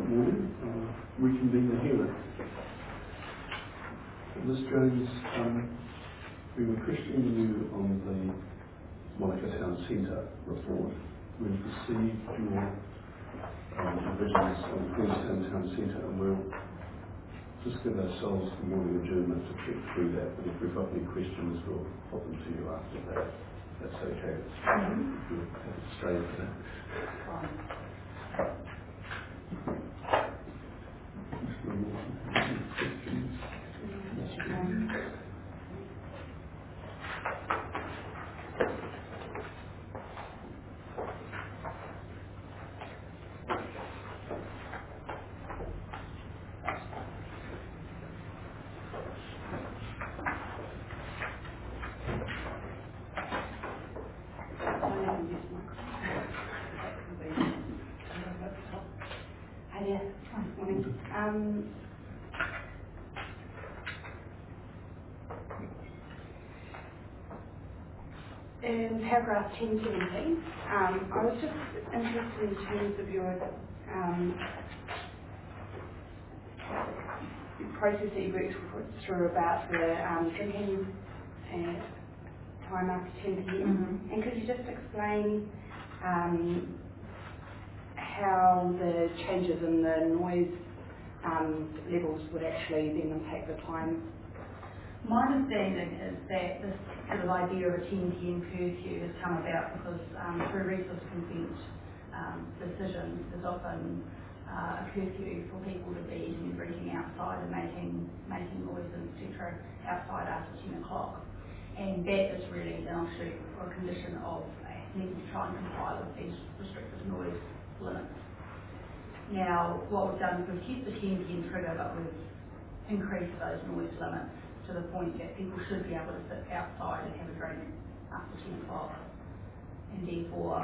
morning. Reconvene the hearing. Ms. Jones, we were questioning you on the Monica Town Centre report. We've received your divisions on Queenstown Town Centre, and we'll just give ourselves the morning adjournment to check through that. But if we've got any questions, we'll put them to you after that. That's okay. You'll have to stay for that. In paragraph 1017, I was just interested in terms of your process that you worked through about the drinking time after 10 p.m. And could you just explain how the changes in the noise levels would actually then impact the time? My understanding is that this sort of idea of a 10 p.m. curfew has come about because through resource consent decisions, there's often a curfew for people to be eating and drinking outside and making noises, etc., outside after 10 o'clock. And that is really an offshoot or a condition of needing to try and comply with these restrictive noise limits. Now, what we've done is we've kept the 10 p.m. trigger, but we've increased those noise limits to the point that people should be able to sit outside and have a drink after 10 o'clock. And therefore,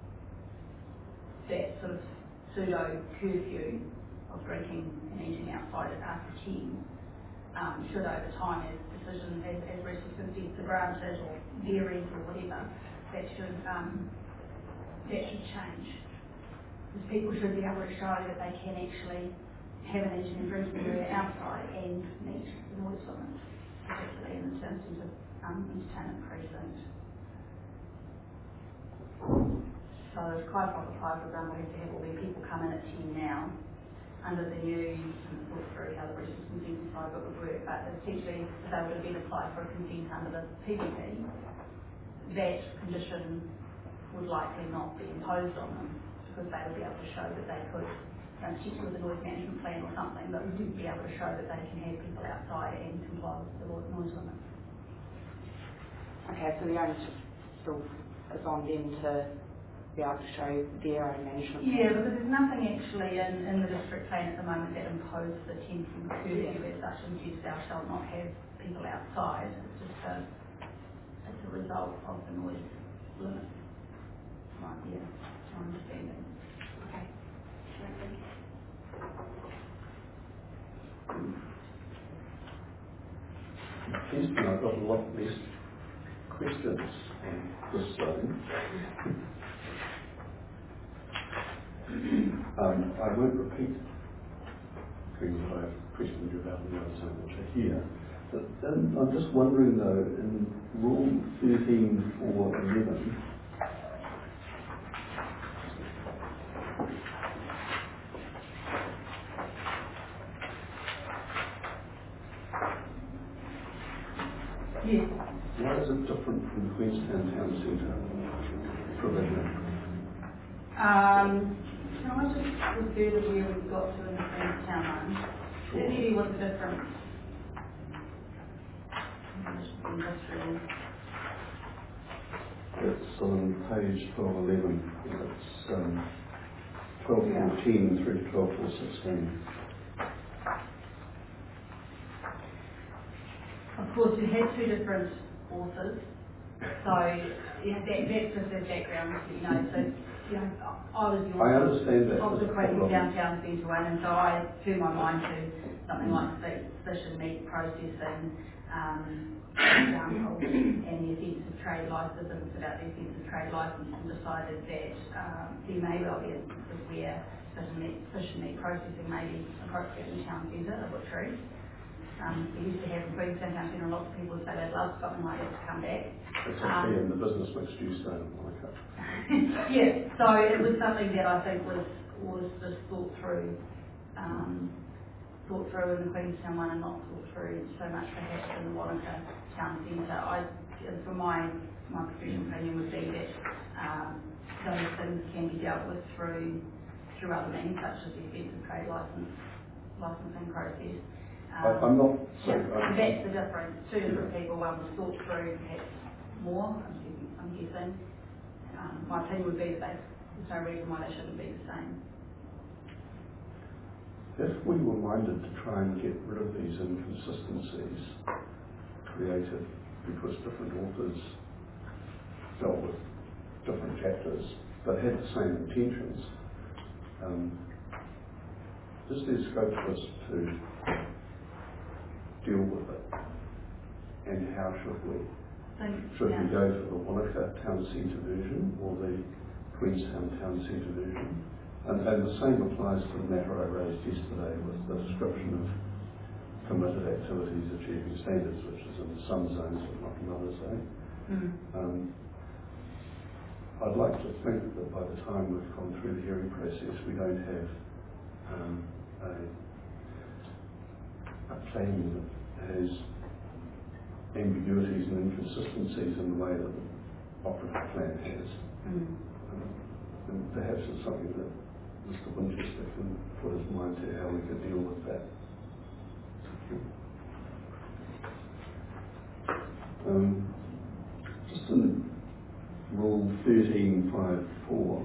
that sort of pseudo curfew of drinking and eating outside after 10 should over time, as decisions, as resource consents are granted or varies or whatever, that should change. Because people should be able to show that they can actually have an eating and drinking area outside and meet the noise limits, particularly in terms of entertainment precinct. So it's quite a proper program. We have to have all these people come in at 10 now. Under the new, thought through how the resource consent side of it would work, but essentially if they would have been applied for a consent under the PVP, that condition would likely not be imposed on them because they would be able to show that they could, particularly with a noise management plan or something, but we would be able to show that they can have people outside and comply with the noise limits. Okay, so the onus still is on them to be able to show their own management plan. Yeah, because there's nothing actually in the district plan at the moment that imposes the 10 p.m. curfew as such, and thou shalt not have people outside. It's just it's a result of the noise limits. Right, yeah, that's my understanding. Okay. Kirsten, I've got a lot less questions on this zone. I won't repeat things that I've questioned you about in the other zone, which are here. But I'm just wondering though, in Rule 13.4.11, Yes. why is it different from the Queenstown Town Centre provision? Can I just refer to where we've got to in the Queenstown one? Sure. Really what's the difference? Industrial. It's on page 1211. It's 12.14 through to 12.4.16. Of course, we had two different authors, so yeah, that's just as background, you know. So I was the author of the Queenstown Town Centre one, and so I turned my mind to something like fish and meat processing, example, and the offensive trade licence and put out the offensive trade licence and decided that there may well be instances where fish and meat processing may be appropriate in the town centre, a butchery. We used to have in Queenstown Town Centre, lots of people say they'd love something like that to come back. It's actually in the business mixed use zone, Monica. Yeah, so it was something that I think was just thought through in the Queenstown one and not thought through so much perhaps in the Wanaka Town Centre. For my professional opinion would be that those things can be dealt with through other means such as the offensive trade licensing process. I'm not. Sorry, yeah, so that's the difference. Two different people. One was thought through perhaps more. I'm guessing. My opinion would be that there's no reason why they shouldn't be the same. If we were minded to try and get rid of these inconsistencies created because different authors dealt with different chapters but had the same intentions, is there scope for us to deal with it? And how should we? Should we go for the Wanaka Town Centre version or the Queenstown Town Centre version? And the same applies to the matter I raised yesterday with the description of permitted activities achieving standards, which is in some zones but not in others. I'd like to think that by the time we've gone through the hearing process, we don't have a plan that has ambiguities and inconsistencies in the way that the operative plan has. And perhaps it's something that Mr. Winchester can put his mind to how we could deal with that. Just in Rule 13.5.4,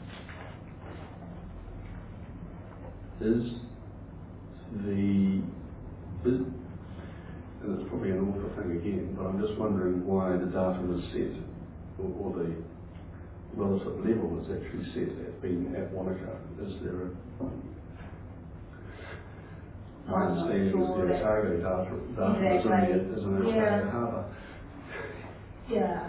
and it's probably an author thing again, but I'm just wondering why the datum is set, or the relative level is actually set at being at Wanaka. Is there my understanding is the Otago datum is in Otago Harbour. Yeah.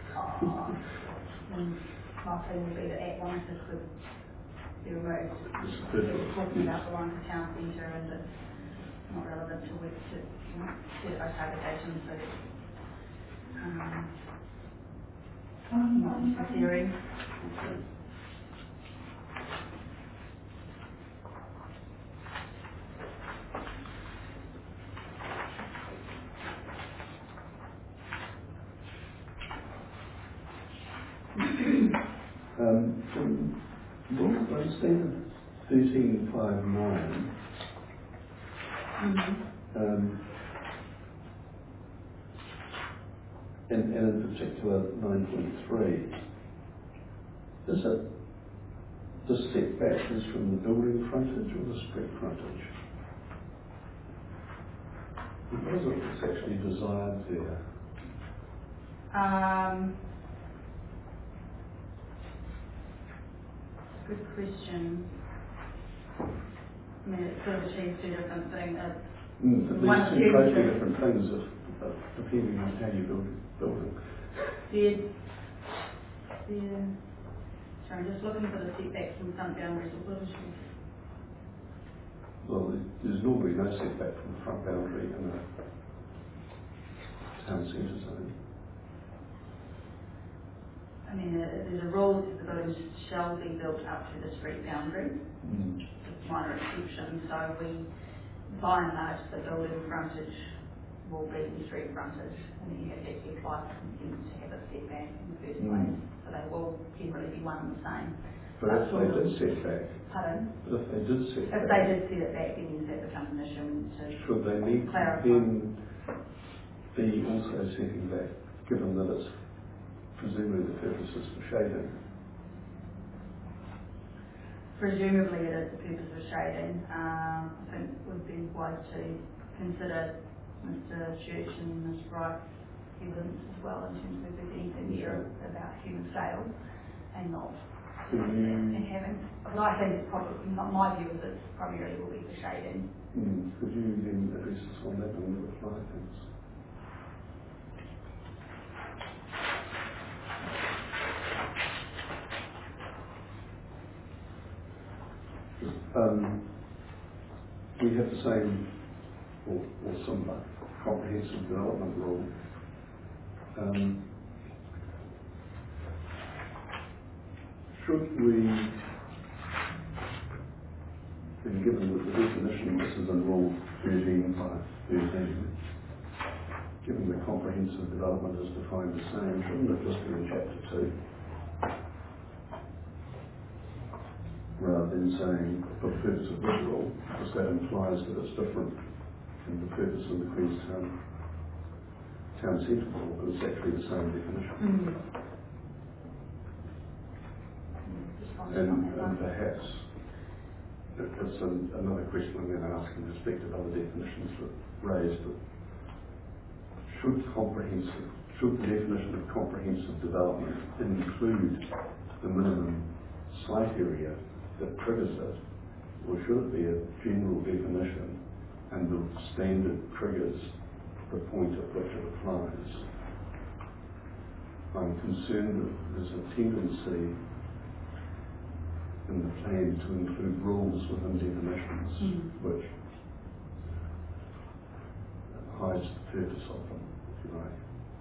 My opinion would be that at Wanaka could be removed. We're talking about the Wanaka Town Centre and it's not relevant to which set Otago datum, so not necessary. Okay. From Rule Standard 13.5.9, and in particular 9.3, is it the setback is from the building frontage or the street frontage? What is it that's actually desired there? Good question. I mean, it sort of achieves two different things. These two totally different things depending on how you build a building. So I'm just looking for the setbacks and front boundaries of buildings. Well, there's normally no setback from the front boundary in a town centre zone. I mean, there's a rule that the buildings shall be built up to the street boundary, with minor exceptions. So by and large, the building frontage will be the street frontage, and then you have to actually apply for consent to have a setback in the first place. So they will generally be one and the same. But if they did set back, pardon? But if they did set back, if they did set it back, then yes, that becomes an issue to should they need to clarify. then be also setting back, given that it's presumably the purpose is for shading? Presumably it is the purpose of shading. I think it would be wise to consider Mr. Church and Ms. Wright's evidence as well in terms of if there's anything here about human scale and not and having. But I think it's probably, not my view is it's primarily will be for shading. Could you then address us on that and reply, thanks? we have the same or similar comprehensive development rule. Should we, and given that the definition, this is in Rule 13 by 13, given the comprehensive development is defined the same, shouldn't it just be in Chapter 2? Rather than saying, for the purpose of this rule, because that implies that it's different from the purpose of the Queenstown Town Centre rule, but it's actually the same definition. And perhaps it's another question I'm going to ask in respect of other definitions that raised, but should the definition of comprehensive development include the minimum site area that triggers it, or should it be a general definition and the standard triggers the point at which it applies? I'm concerned that there's a tendency in the plan to include rules within definitions which hides the purpose of them, if you like.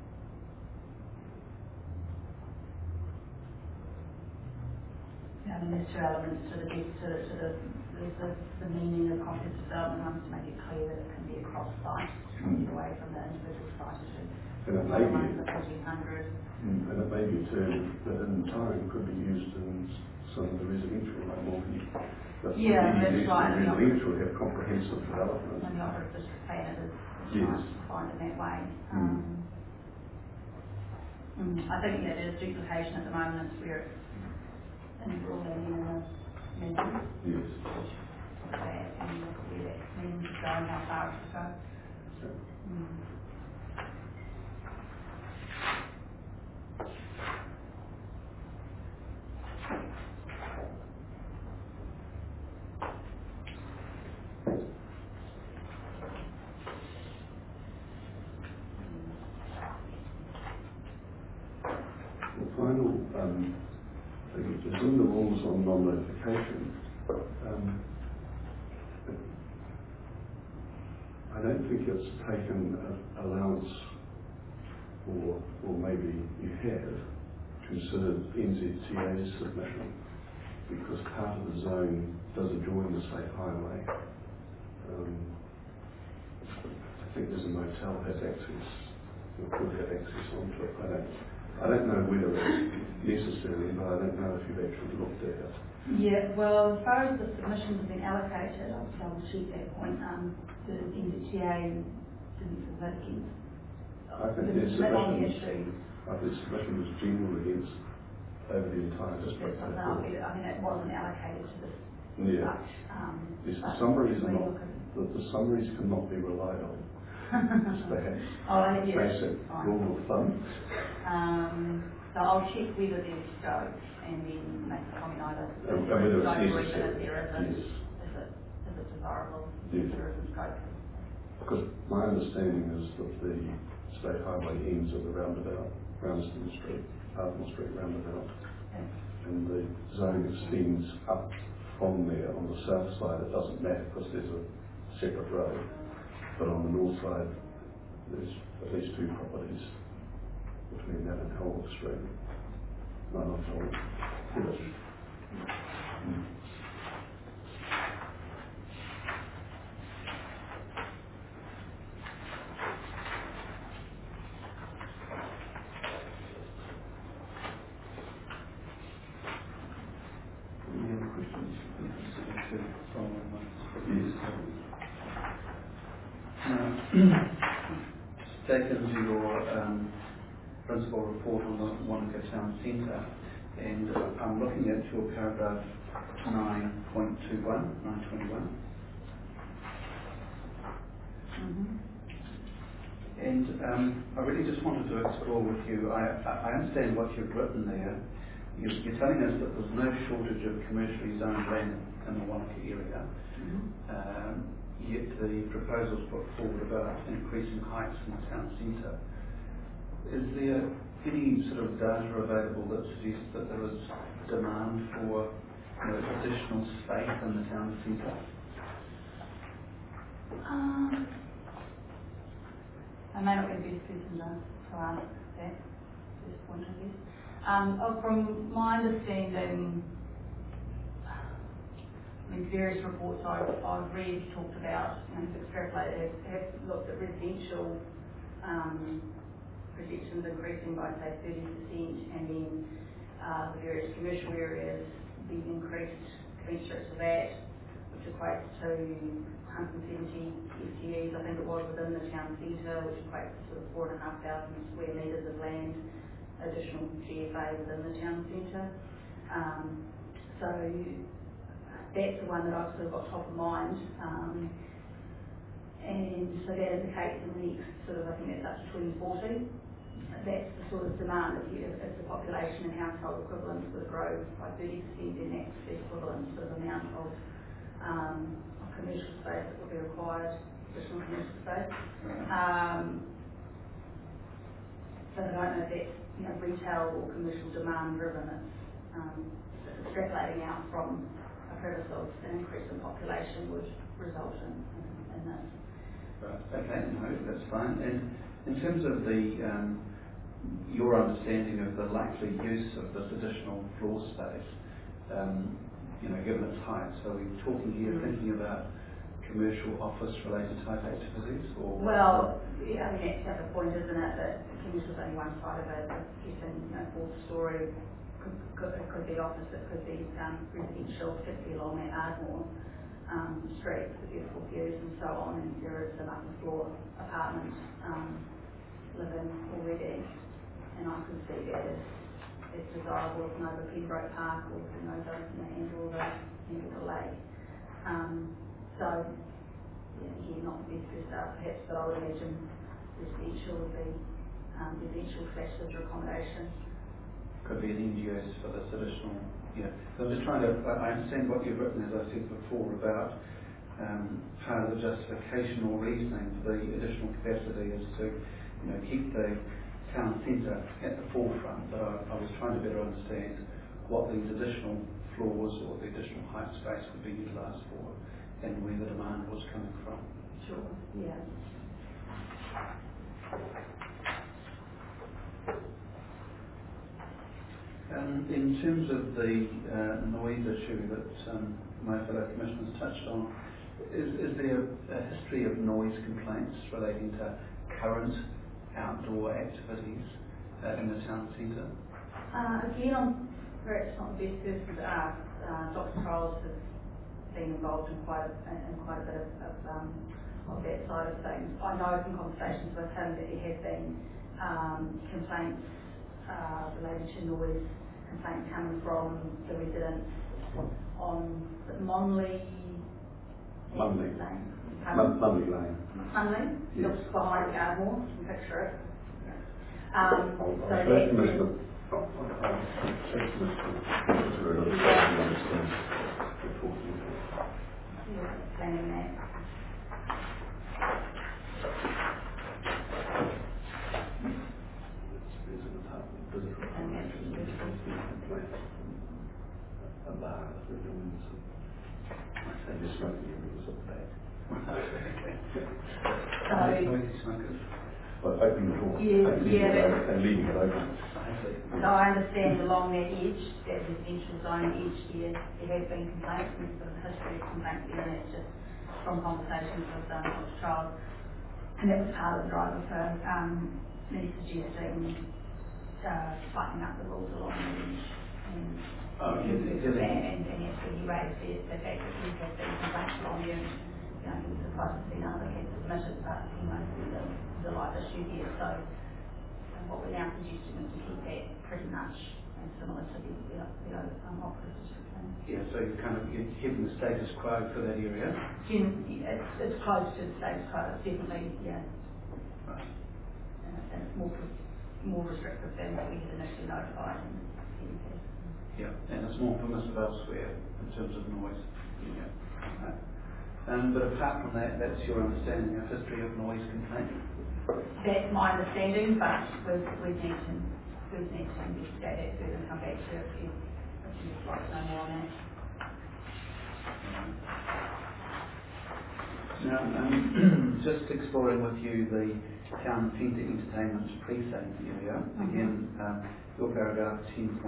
Yeah, I mean, there's two elements to the meaning of comprehensive development. I must make it clear that it can be across sites, get away from the individual site issue. And it may be, and it may be too that in time could be used in some of the residential, like Morphy. That's right. Residential have comprehensive development. And the operative district plan is yes. defined in that way. I think there's duplication at the moment where it's in the ruling and in the amendment. Yes. And where that means to go and how far it should go. Okay. The final thing is in the rules on non-notification. I don't think it's taken allowance, or maybe you have considered NZTA's submission, because part of the zone does adjoin the state highway. I think there's a motel has access, or could have access onto it. I don't know whether it's necessary, but I don't know if you've actually looked at it. Yeah, well, as far as the submissions have been allocated, I'll double check that point. The NZTA didn't submit against. I think their submission was general against over the entire district. I mean, it wasn't allocated to this. Yeah. Yes, the summaries are not. The summaries cannot be relied on. Perhaps basic rule of thumb. So I'll check whether there's scope and then make a comment either. Whether it's necessary. Is it desirable? Yes. There isn't scope. Because my understanding is that the state highway ends at the roundabout, Brownston Street, Arden Street roundabout, and the zone extends up from there. On the south side it doesn't matter because there's a separate road, but on the north side there's at least two properties between that and Helwood Street. No, not Helwood. Yes. Any other questions? Taken to your principal report on the Wanaka Town Centre, and I'm looking at your paragraph 9.21. And I really just wanted to explore with you, I understand what you've written there. You're telling us that there's no shortage of commercially zoned land in the Wanaka area, yet the proposals put forward about increasing heights in the town centre. Is there any sort of data available that suggests that there is demand for additional space in the town centre? I may not be the best person to answer that, this point of view. From my understanding, I mean, various reports I've read talked about, extrapolated, have looked at residential projections increasing by say 30%, and then the various commercial areas being increased commensurate to that, which equates to 170 FTEs, I think it was, within the town centre, which equates to sort of 4,500 square metres of land, additional GFA within the town centre. So that's the one that I've sort of got top of mind. And so that indicates in the next I think that's up to 2040. That's the sort of demand if the population and household equivalents would grow by 30%, then that's the equivalent sort of amount of commercial space that will be required, additional commercial space. But I don't know if that's retail or commercial demand driven. It's extrapolating out from a premise of an increase in population would result in this. Right. Okay, no, that's fine. And in terms of your understanding of the likely use of this additional floor space, given its height, so we're talking here, thinking about commercial office-related type activities, or? Well, yeah, I mean, that's the point, isn't it, that commercial is only one side of it. Getting, fourth story, it could be office, it could be residential, particularly along that Ardmore street, the beautiful views and so on, and there is an upper floor apartment living already, and I could see that as desirable over Pembroke Park or over the lake. So, again, not the best first out perhaps, but I would imagine residential would be residential / leisure accommodation. Could be an end use for this additional, So I'm just trying to, I understand what you've written, as I said before, about part of the justification or reasoning for the additional capacity is to, keep the town centre at the forefront, but I was trying to better understand what these additional floors or the additional height space would be utilised for and where the demand was coming from. Sure, yeah. In terms of the noise issue that my fellow commissioners touched on, is there a history of noise complaints relating to current outdoor activities in the town centre? Again, I'm perhaps not the best person to ask. Dr. Charles has been involved in quite a bit of that side of things. I know from conversations with him that there have been complaints related to noise, complaints coming from the residents on Monley Lane. Monley Lane. Monley? Yes. Looks behind Ardmore, you can picture it. Planning that. Noisy smokers. Well, opening the door, and leaving it open. So I understand along that edge, that residential zone edge there have been complaints, and there's a history of complaints there, and it's just from conversations with Dr. Charles, and that was part of the driver for me suggesting tightening up the rules along the edge. And he raised the fact that he had been complaints along there, and he was surprised to see none of it had submitted, but there's a live issue here, so what we're now suggesting is to keep that pretty much similar to the operative district plan. Yeah, so you're keeping the status quo for that area? It's close to the status quo, it's definitely, yeah. Right. And it's more restrictive than what we had initially notified. Yeah, and it's more permissive elsewhere in terms of noise. Yeah. Right. But apart from that, that's your understanding of history of noise complaint? That's my understanding, but we need to investigate that further and come back to it if you'd like to know more on that. Now, just exploring with you the town centre entertainment precinct area, again, your paragraph 10.6.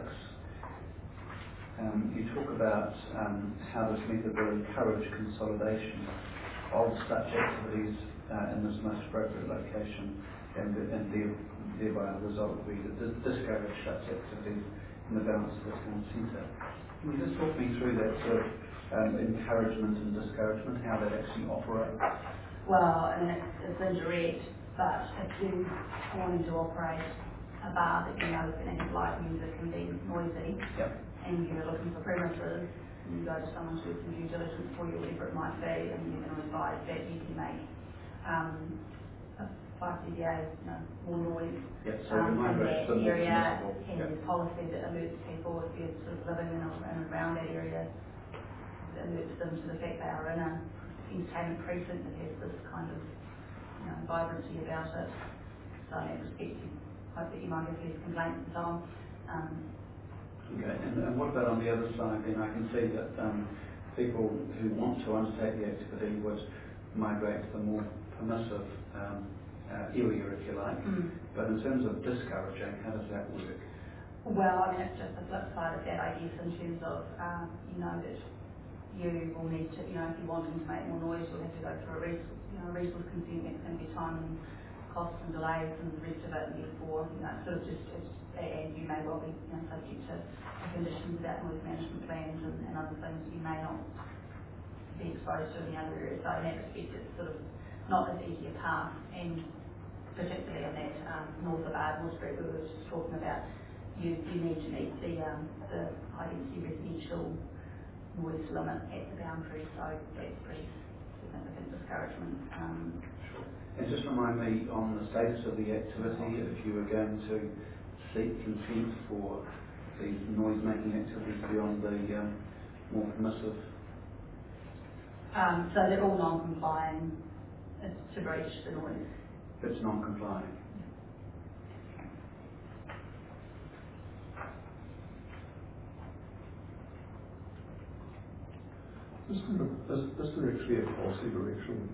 You talk about how this method will encourage consolidation of such activities in this most appropriate location, and thereby the result will be to discourage such activities in the balance of the town centre. Can you just talk me through that sort of encouragement and discouragement, how that actually operates? Well, I mean, it's indirect, but if you are wanting to operate a bar that you know is going to have live music and be noisy, Yep. and you're looking for premises, and you go to someone to do some due diligence for you, whatever it might be, and you're going to advise that you can make a 5 dBA, more noise Yep. So you in migrate that to the more area, permissible. and Yep. there's policy that alerts people if you're sort of living in and around that area, that alerts them to the fact they are in an entertainment precinct that has this kind of vibrancy about it. So in that respect, you hope that you might have less complaints and so on. Okay, and what about on the other side then? I can see that people who want to undertake the activity would migrate to the more permissive area, if you like. But in terms of discouraging, how does that work? Well, I mean, it's just the flip side of that, I guess, in terms of, that you will need to, if you're wanting to make more noise, you'll have to go through a resource consent. That's going to be time and costs and delays and the rest of it, and therefore, sort of and you may well be, subject to conditions about noise management plans and other things you may not be exposed to in the other areas. So in that respect, it's sort of not as easy a path, and particularly on that north of Ardmore Street we were just talking about, you need to meet the high density residential noise limit at the boundary, so that's pretty significant discouragement. Sure. And just remind me on the status of the activity, if you were going to seek consent for these noise making activities beyond the more permissive. So they're all non-complying to breach the noise. It's non-compliant. Is there actually a policy direction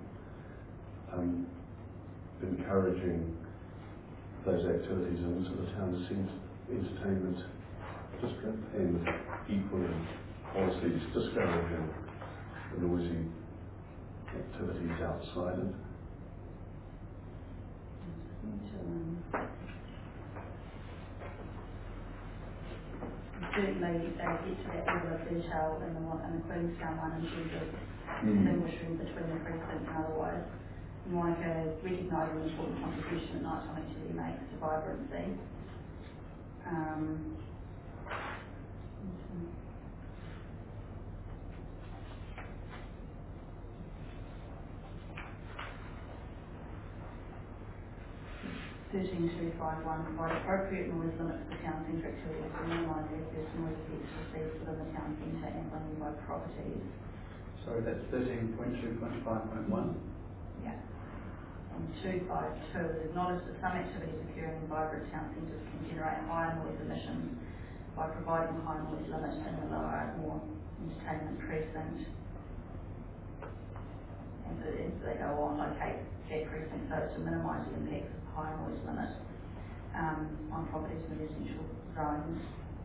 encouraging those activities into the town entertainment district, and equally policies discouraging the noisy activities outside it? Certainly they get to that level of detail in the Queenstown one in terms of distinguishing between the precinct and otherwise. Monica recognising the important contribution that nighttime activity makes to vibrancy. Provide appropriate noise limits for town centre activities to minimise the adverse noise effects received within the town centre and by nearby properties. Sorry, that's 13.2.5.1. Yeah. On 252, it acknowledged that some activities occurring in vibrant town centres can generate higher noise emissions by providing high noise limits in the lower Ardmore entertainment precinct. And so as they go on, locate that precinct so as to minimise the impacts of high noise limit on properties in residential zones.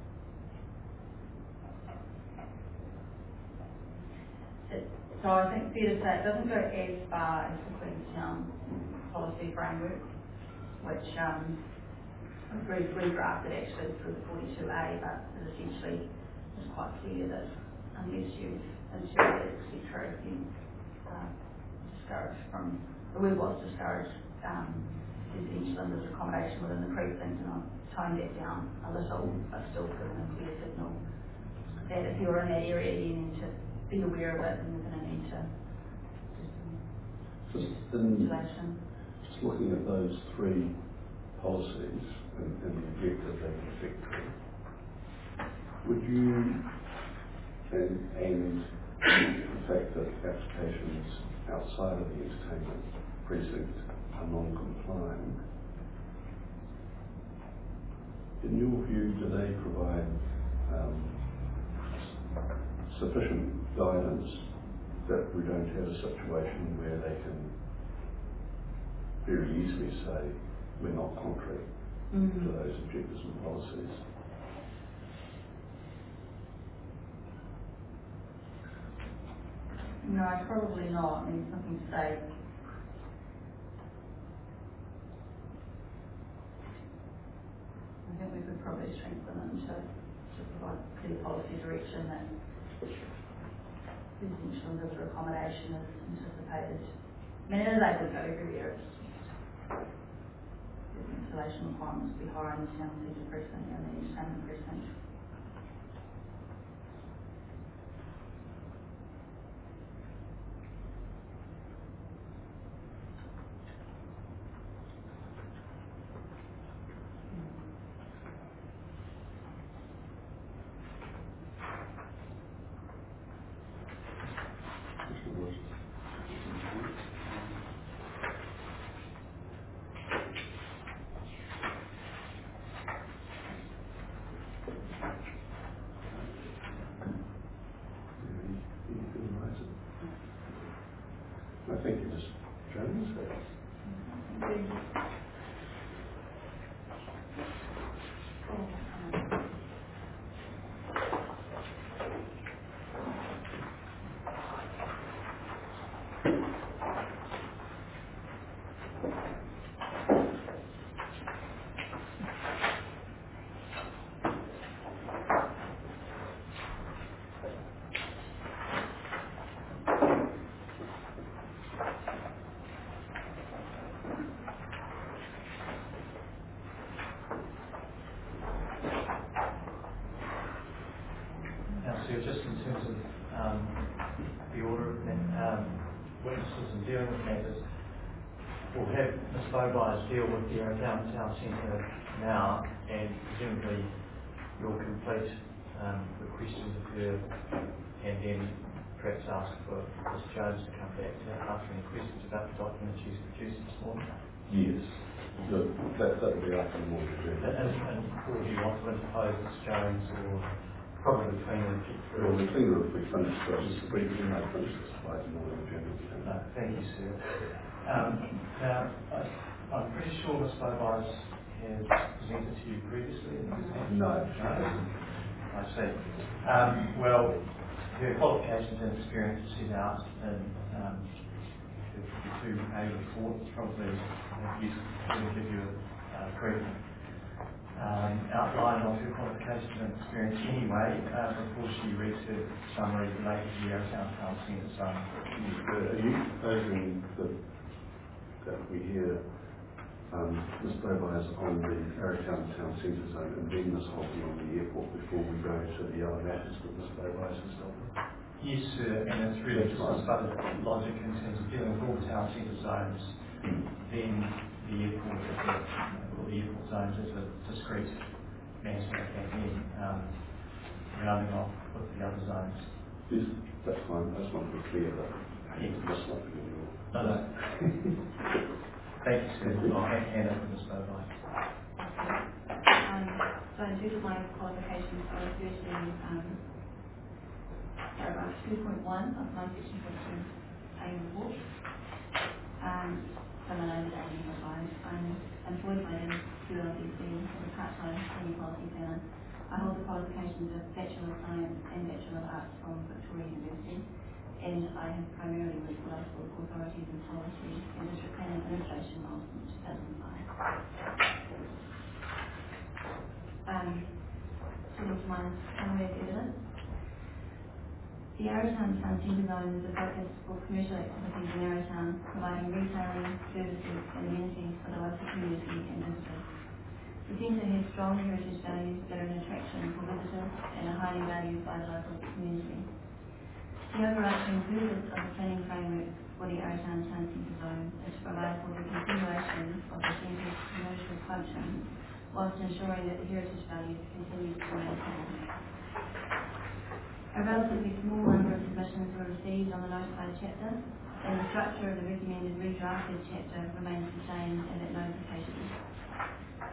So I think fair to say it doesn't go as far as the Queenstown policy framework, which was redrafted actually through the 42A, but it essentially is quite clear that unless you've insured it, etc., you discouraged from, we was discouraged residential and there's accommodation within the precinct, and I've toned that down a little, but still given a clear signal that if you're in that area you need to be aware of it and you're going to need to do some ventilation. Just looking at those three policies and the objective they can effect, would you, and the fact that applications outside of the entertainment precinct are non-compliant, in your view, do they provide sufficient guidance that we don't have a situation where they can very easily say we're not contrary to those objectives and policies. No, probably not. I mean, there's nothing to say. I think we could probably strengthen it to provide clear policy direction that residential and visitor accommodation is anticipated. I mean, it is able to go everywhere. It's just the installation requirements will be higher in the town centre precinct and the entertainment precinct. I think you just Jones there. So just in terms of the order of witnesses and dealing with matters, we'll have Ms. Bowbyes deal with the Arrowtown Town Centre now, and presumably you'll complete the questions of her, and then perhaps ask for Ms. Jones to come back to ask any questions about the document she's produced this morning. Yes, that would be after the morning. And or do you want to interpose Ms. Jones, or probably between them? Well, the cleaner if we finish this, we may finish this by the morning agenda. No, thank you, sir. Now, I'm pretty sure Ms. Bowbyes has presented to you previously. No. I see. Well, her qualifications and experience are set out in the 2A report. It's probably useful to give you a brief outline of her qualifications and experience anyway, before she reads her summary related to the Arrowtown Town Centre zone. Are you proposing that we hear Ms. Bowbyes on the Arrowtown Town Centre zone and then Ms. Hockey on the airport before we go to the other matters that Ms. Bowbyes has dealt with? Yes, sir, and it's really just a study of logic in terms of dealing with all the town centre zones, then the airport or the airport zones as a discrete matter, and then rounding off with the other zones. Yes, that's fine. I just want to be clear that that's not the new. No. Thank you, sir. I'll hand over to Ms. Bowbyes. So in terms of my qualifications, I was first in paragraph 2.1 of my section 14A report. So my name is Amy Bowbyes. I'm employed by the QLDC as a part-time senior policy planner. I hold the qualifications of Bachelor of Science and Bachelor of Arts from Victoria University, and I have primarily worked with local authorities in policy and district planning administration roles since 2005. Turning to my summary of evidence. The Arrowtown Town Centre Zone is a focus for commercial activities in Arrowtown, providing retailing, services and amenities for the local community and visitors. The centre has strong heritage values that are an attraction for visitors and are highly valued by the local community. The overarching purpose of the planning framework for the Arrowtown Town Centre Zone is to provide for the continuation of the centre's commercial functions whilst ensuring that the heritage values continue to be maintained. A relatively small number of submissions were received on the notified chapter, and the structure of the recommended redrafted chapter remains the same as at notification.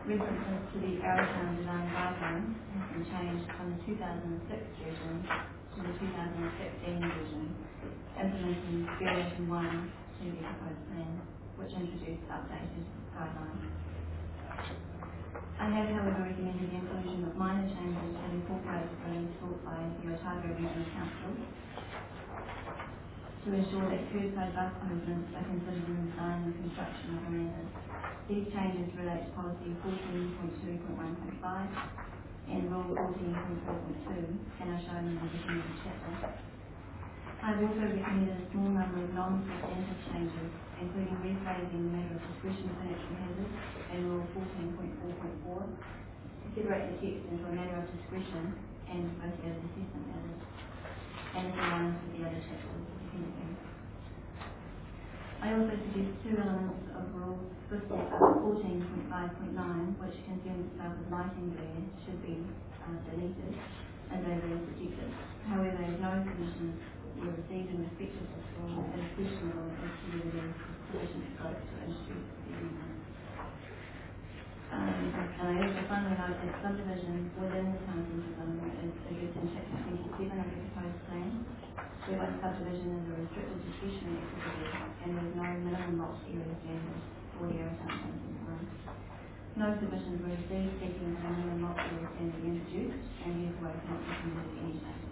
References to the Arrowtown Design Guidelines have been changed from the 2006 version to to the 2016 revision, implementing Variation 1 to the proposed plan, which introduced updated guidelines. I have, however, recommended the inclusion of minor changes and incorporated those sought by the Otago Regional Council to ensure that curbside bus movements are considered in the design and construction of verandas. These changes relate to Policy 14.2.1.5 and Rule 14.4.2 and are shown in the recommended chapter. I have also recommended a small number of non-substantive changes, including rephrasing the matter of discretion for natural hazards and Rule 14.4.4 to separate the text into a matter of discretion and associated assessment matters, and is in line with the other chapters of the Appendices. I also suggest two elements of Rule 14.5.9, which concerns itself with lighting glare, should be deleted, as they were subjective. However, no submissions were received in respect of this rule, it is questionable as to whether there is sufficient scope to introduce the amendment. And I also finally note that subdivision within the town centre zone is addressed in Chapter 27 of the proposed plan, whereby subdivision is a restricted discretionary activity and there is no minimum lot area standard for the Arrowtown Town Centre zone. No submissions were received seeking a minimum lot area standard introduced, and therefore I cannot recommend any changes.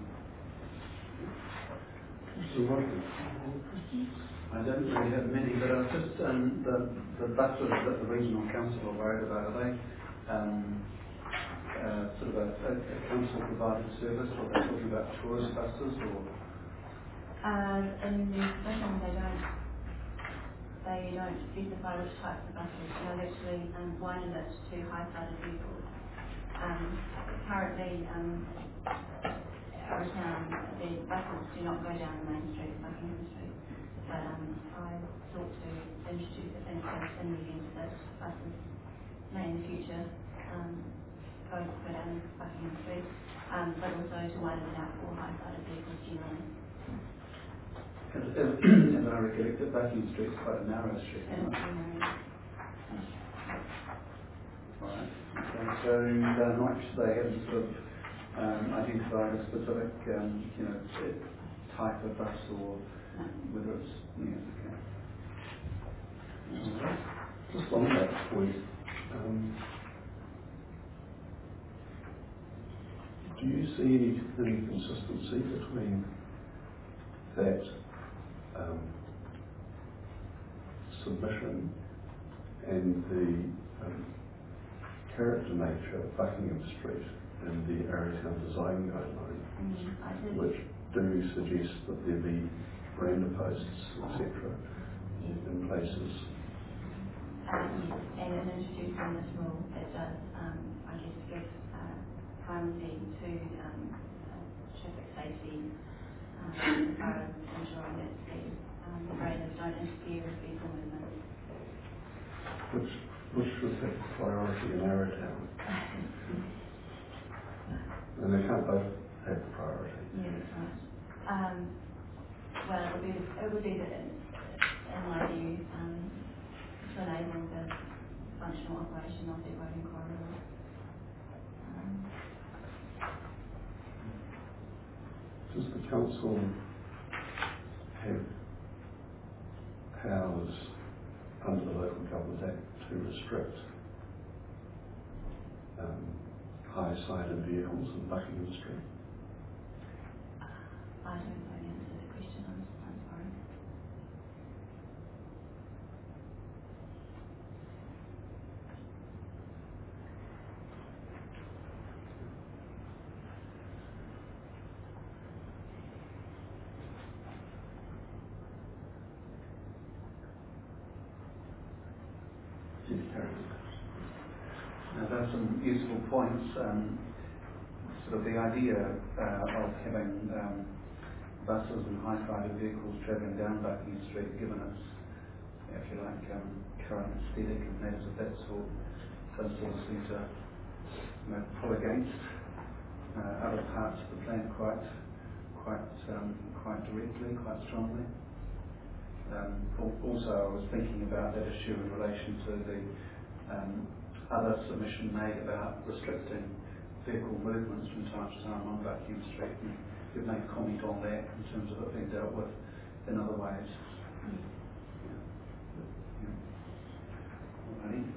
Mr. Rodgers. I don't really have many, but I was just the buses that the regional council are worried about. Are they sort of a council provided service, or are they talking about tourist buses, or? In the discussion, they don't specify which types of buses. They've actually widened it to high-sided vehicles. Currently, Arrowtown, the buses do not go down the main street, Buckingham Street. But I sought to introduce it in the event that buses may in the future go down Buckingham Street, but also to widen it out for high-sided vehicles generally. As I recollect, that Buckingham Street is quite a narrow street. Right. Okay. So they haven't sort of identified a specific, type of bus, or whether it's okay. Just on that point, do you see any consistency between that submission and the character nature of Buckingham Street and the Arrowtown Design Guideline, which do suggest that there be veranda posts, etc., in places? And in introducing this rule, it does, give primacy to traffic safety, as far as ensuring that the verandas don't interfere with vehicle movement. Which should have priority in Arrowtown? And they can't both have priority. Yeah, that's right. Well, it would be in my view, to enable the functional operation of the road corridor. Does the council have powers under the Local Government Act to restrict high-sided vehicles in Buckingham Street? I don't know the answer to the question, I'm sorry. Now, that's some useful points. Sort of the idea of having buses and high-sided vehicles travelling down Buckingham Street, given its, if you like, current aesthetic and matters of that sort, does sort of seem to pull against other parts of the plan quite directly, quite strongly. Also, I was thinking about that issue in relation to the other submission made about restricting vehicle movements from time to time on Buckingham Street. And could make a comment on that in terms of it being dealt with in other ways. Alrighty.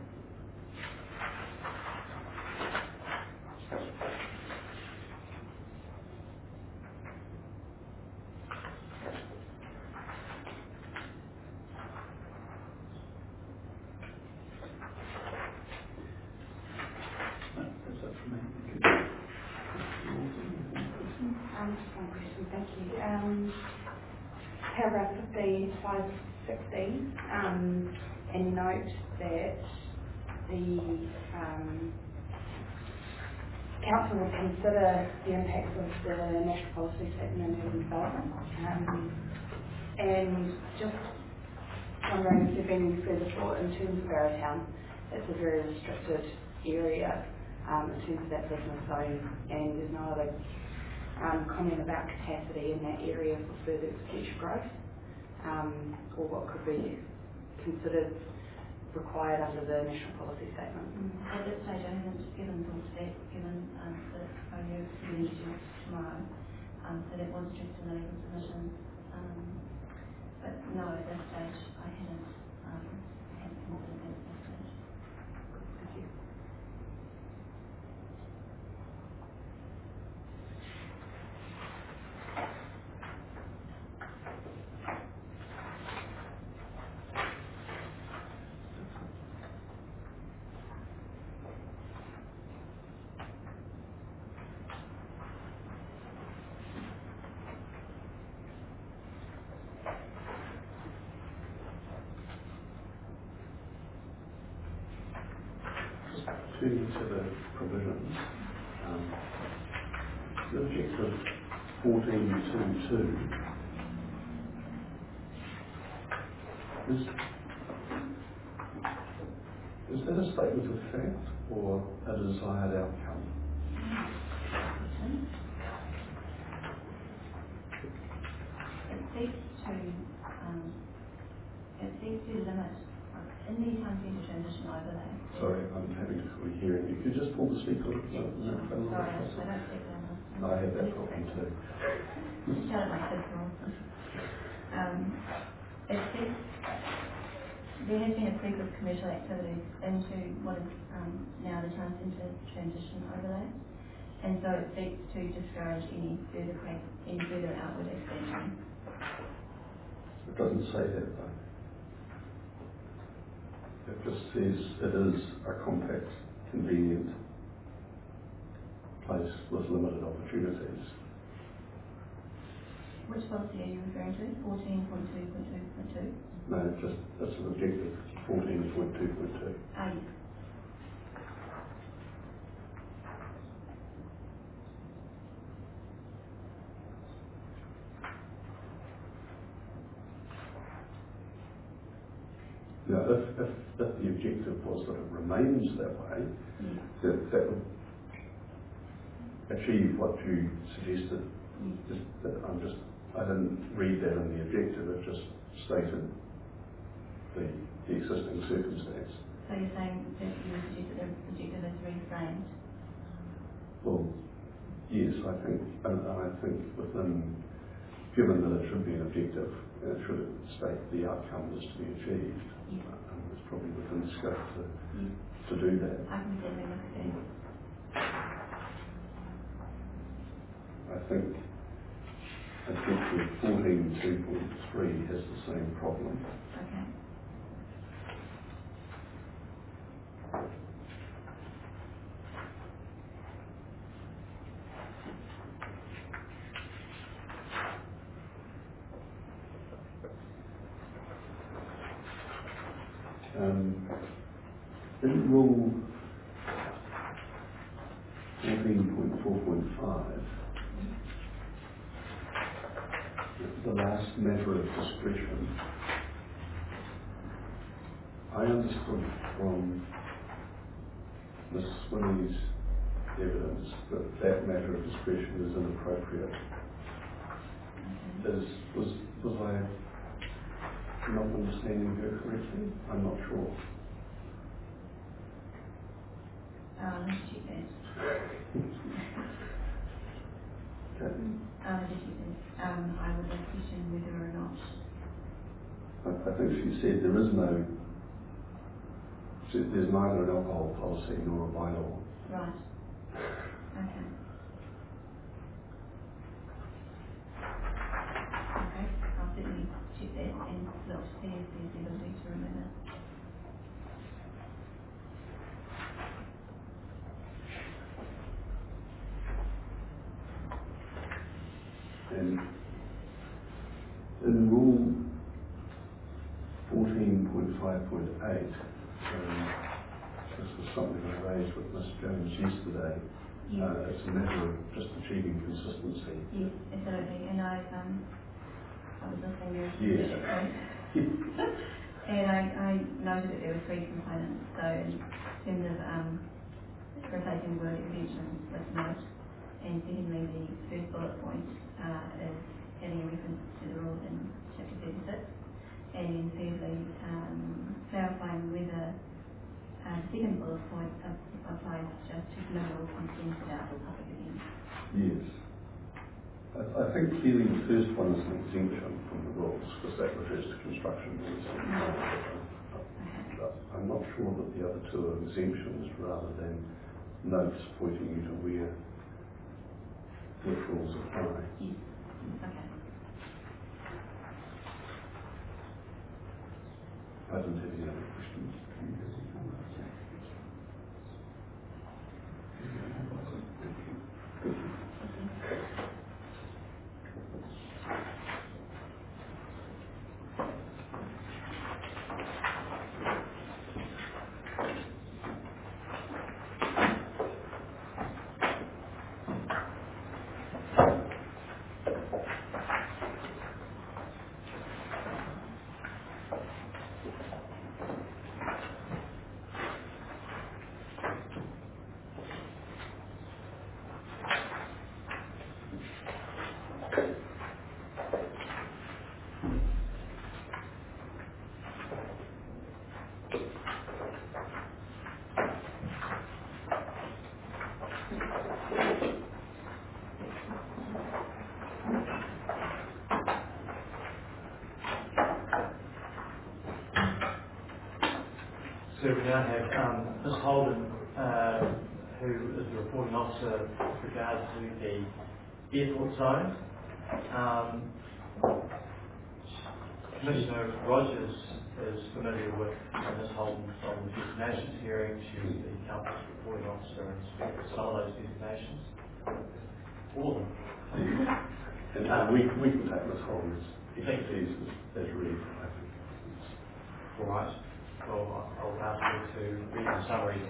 That's it from me. Just one question, thank you. Paragraph 15, slide 16, and note that the council will consider the impacts of the national policy statement and urban development. And just wondering if there's been any further thought in terms of Arrowtown. It's a very restricted area in terms of that business zone, and there's no other comment about capacity in that area for further future growth, or what could be considered required under the national policy statement. At this stage, I haven't given thought to that, given the portfolio meeting tomorrow. So that was just in the legal submission. But no, at this stage, I haven't considered that at this stage. Thank you. Turning to the provisions, the objective 14.2.2 is that a statement of fact or a desired outcome? It seeks to limit in the town centre transition overlay. Sorry, I'm having difficulty hearing you. Could you just pull the speaker a little bit Sorry, I don't closer? speak down this. I have that problem too. Just shout at my kids more. It seeks, there has been a creep of commercial activities into what is now the town centre transition overlay, and so it seeks to discourage any further outward expansion. It doesn't say that though. It just says it is a compact, convenient place with limited opportunities. Which policy are you referring to? 14.2.2.2? No, just that's an objective 14.2.2. Yes. Now, if the objective was that it remains that way, that would achieve what you suggested. I didn't read that in the objective, it just stated the existing circumstance. So you're saying that you would suggest that the objective is reframed? Well, yes, I think given that it should be an objective, and it should state the outcome is to be achieved, it's probably within scope to do that. I can certainly look at that. I think objective 14.2.3 has the same problem. Okay. In Rule 14.4.5, the last matter of discretion, I understood from Ms. Swinney's evidence that matter of discretion is inappropriate. Was I not understanding her correctly? I'm not sure. Let's check that. Okay. Just I think she said there's neither an alcohol policy nor a bylaw. Right. Okay. Okay, I'll certainly check that and look to see if there's the ability to remove it. And in Rule 14.5.8, this was something I raised with Ms. Jones yesterday. Yes. It's a matter of just achieving consistency. Yes, absolutely. And I was listening very Yes. carefully. And I noted that there were three components. So in terms of replacing the word exemption with note, and secondly the first bullet point is having a reference to the rules in chapter 36, and then thirdly clarifying whether the second bullet point applies just to political consent without the public events. Yes. I think clearly the first one is an exemption from the rules, because that refers to construction rules. But I'm not sure that the other two are exemptions rather than notes pointing you to where which rules apply. Yes. Okay. I don't have any other questions. So we now have Ms. Holden, who is the reporting officer with regard to the airport zone. Commissioner Rogers is familiar with Ms. Holden from the designations hearing. She was the council's reporting officer and spoke to some of those designations. All of them. And we can take Ms. Holmes' expertise as read, I think. All right. Well, I'll ask you to read the summary.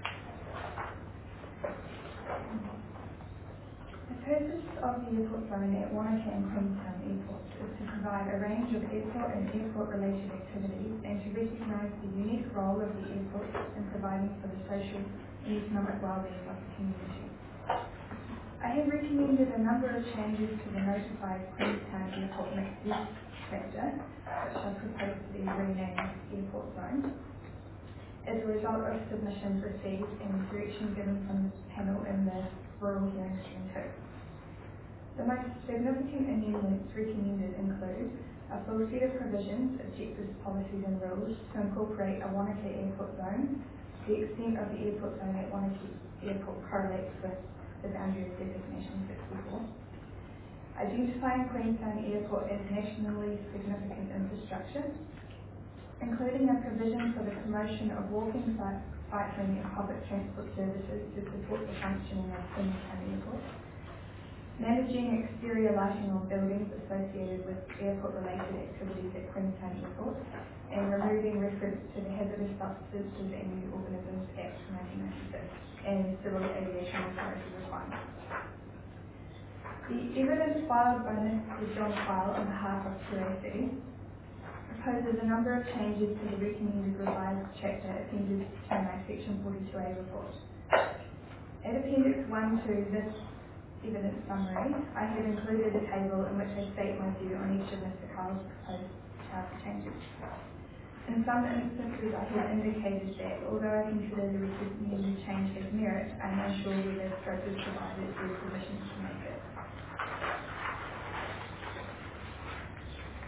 The purpose of the airport zone at Wanaka and Queenstown airports is to provide a range of airport and airport-related activities and to recognise the unique role of the airport in providing for the social and economic well-being of the community. I have recommended a number of changes to the notified Queenstown Airport mixed-use sector, which I propose to be renamed Airport Zone, as a result of submissions received and direction given from this panel in the Rural Hearing Stream 2. The most significant amendments recommended include a full set of provisions, objectives, policies and rules to incorporate a Wanaka Airport Zone. The extent of the airport zone at Wanaka Airport correlates with the boundary of designation 64. Identifying Queenstown Airport as nationally significant infrastructure, including a provision for the promotion of walking, cycling and public transport services to support the functioning of Queenstown Airport, managing exterior lighting on buildings associated with airport-related activities at Queenstown Airport, and removing reference to the Hazardous Substances and New Organisms Act 1996 and Civil Aviation Authority requirements. The evidence filed by Mr. John File on behalf of QAC proposes a number of changes to the recommended revised chapter appended to my section 42A report. At appendix 1 to this evidence summary, I have included a table in which I state my view on each of Mr. Kyle's proposed charter changes. In some instances, I have indicated that although I consider the recommended change has merit, I am unsure whether scope is provided for permission to make it.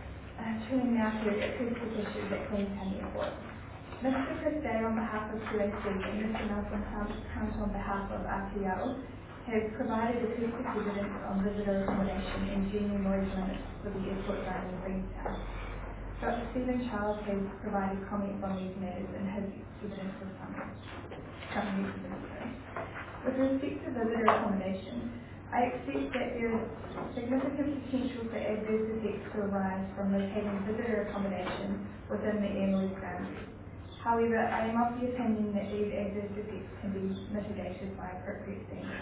Turning now to acoustic issues at Queenstown Airport. Mr. Chris Day on behalf of QAC and Mr. Malcolm Hunt on behalf of RTL have provided acoustic evidence on visitor accommodation and general noise limits for the airport zone in Queenstown. Dr. Stephen Charles has provided comments on these matters in his evidence of summary. With respect to visitor accommodation, I accept that there is significant potential for adverse effects to arise from locating visitor accommodation within the air noise boundaries. However, I am of the opinion that these adverse effects can be mitigated by appropriate standards.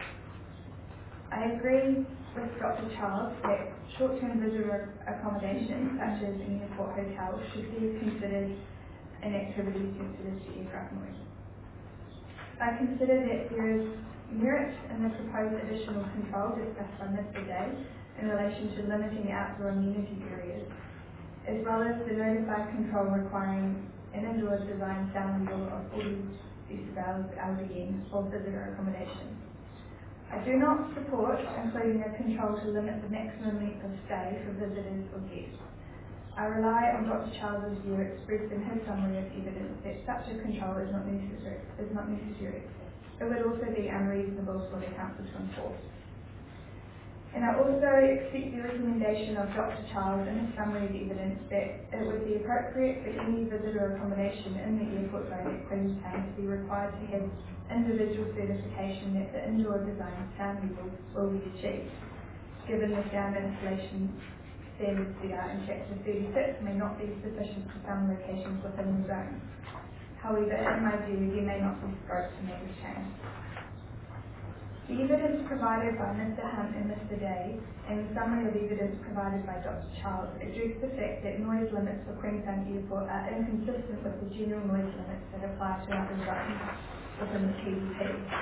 I agree with Dr. Charles that short-term visitor accommodation, such as an airport hotel, should be considered an activity sensitive to aircraft noise. I consider that there is merit in the proposed additional control discussed by Mr. Day in relation to limiting outdoor amenity areas, as well as the notified control requiring an indoor design sound level of 40 decibels LDN for visitor accommodation. I do not support including a control to limit the maximum length of stay for visitors or guests. I rely on Dr. Charles' view expressed in his summary of evidence that such a control is not necessary. It would also be unreasonable for the Council to enforce. And I also accept the recommendation of Dr. Charles in his summary of evidence that it would be appropriate for any visitor accommodation in the airport zone at Queenstown to be required to have individual certification that the indoor design sound level will be achieved, given the sound insulation standards there in Chapter 36 may not be sufficient for some locations within the zone. However, in my view, there may not be scope to make this change. The evidence provided by Mr. Hunt and Mr. Day and the summary of evidence provided by Dr. Charles address the fact that noise limits for Queenstown Airport are inconsistent with the general noise limits that apply to other zones within the TDP.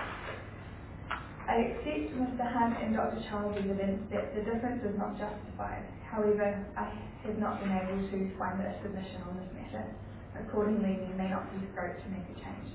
I accept Mr. Hunt and Dr. Charles' evidence that the difference is not justified. However, I have not been able to find a submission on this matter. Accordingly, there may not be scope to make a change.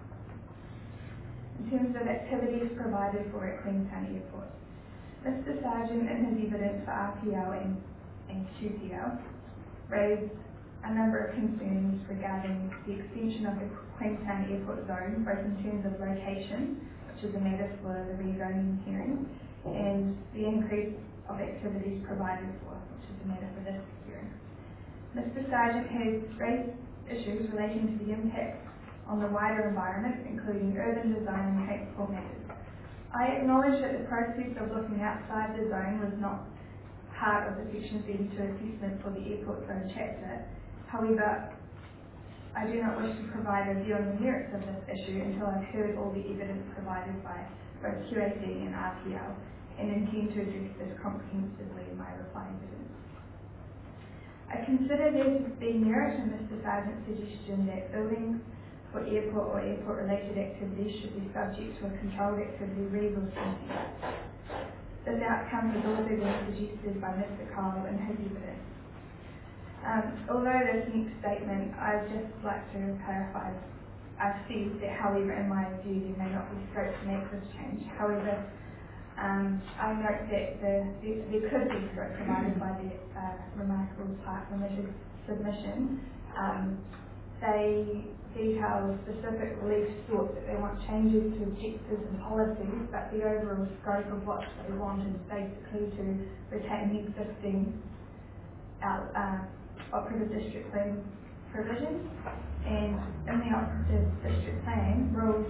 In terms of activities provided for at Queenstown Airport, Mr. Sargent in his evidence for RTL and QTL raised a number of concerns regarding the extension of the Queenstown Airport zone, both in terms of location, which is a matter for the rezoning hearing, and the increase of activities provided for, which is a matter for this hearing. Mr. Sargent has raised issues relating to the impact on the wider environment, including urban design and transport matters. I acknowledge that the process of looking outside the zone was not part of the Section 32 assessment for the airport zone chapter. However, I do not wish to provide a view on the merits of this issue until I've heard all the evidence provided by both QAC and RTL, and intend to address this comprehensively in my reply evidence. I consider there to be merit in Mr. Sargent's suggestion that buildings for airport or airport-related activities should be subject to a controlled activity resource consent. This outcome has also been suggested by Mr. Kyle in his evidence. Although this next statement, I'd just like to clarify, I've said that, however, in my view, there may not be scope to make this change. However, I note that there could be scope provided by the Remarkable Park Limited submission. They detail specific beliefs thought that they want changes to objectives and policies, but the overall scope of what they want is basically to retain the existing operative district plan provisions. And in the operative district plan, Rule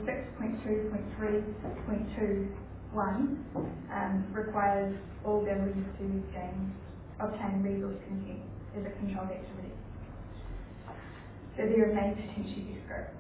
6.2.3.21 requires all buildings to obtain resource consent as a controlled activity. So there may potentially be scope.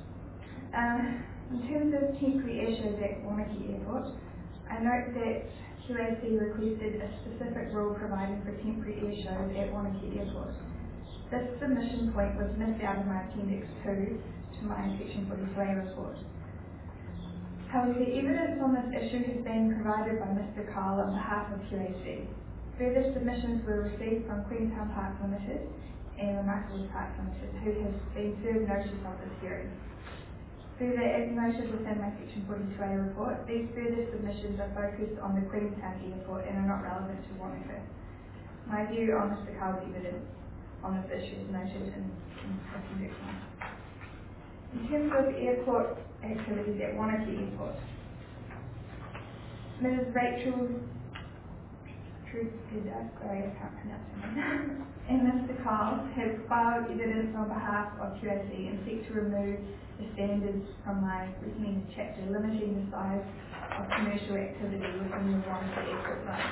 In terms of temporary air shows at Wanaka Airport, I note that QAC requested a specific rule providing for temporary air shows at Wanaka Airport. This submission point was missed out of my Appendix 2 to my Section 42A report. However, evidence on this issue has been provided by Mr. Kyle on behalf of QAC. Further submissions were received from Queenstown Park Limited and Remarkable Park Limited, who has been served notice of this hearing. Further, as noted within my Section 42A report, these further submissions are focused on the Queenstown Airport and are not relevant to Wanaka. My view on Mr. Carl's evidence on this issue is noted in appendix 1. In terms of airport activities at Wanaka Airport, Ms. Rachel sorry, I can't pronounce her name, and Mr. Carl have filed evidence on behalf of QAC and seek to remove the standards from my recommended chapter limiting the size of commercial activity within the Wanaka Airport zone.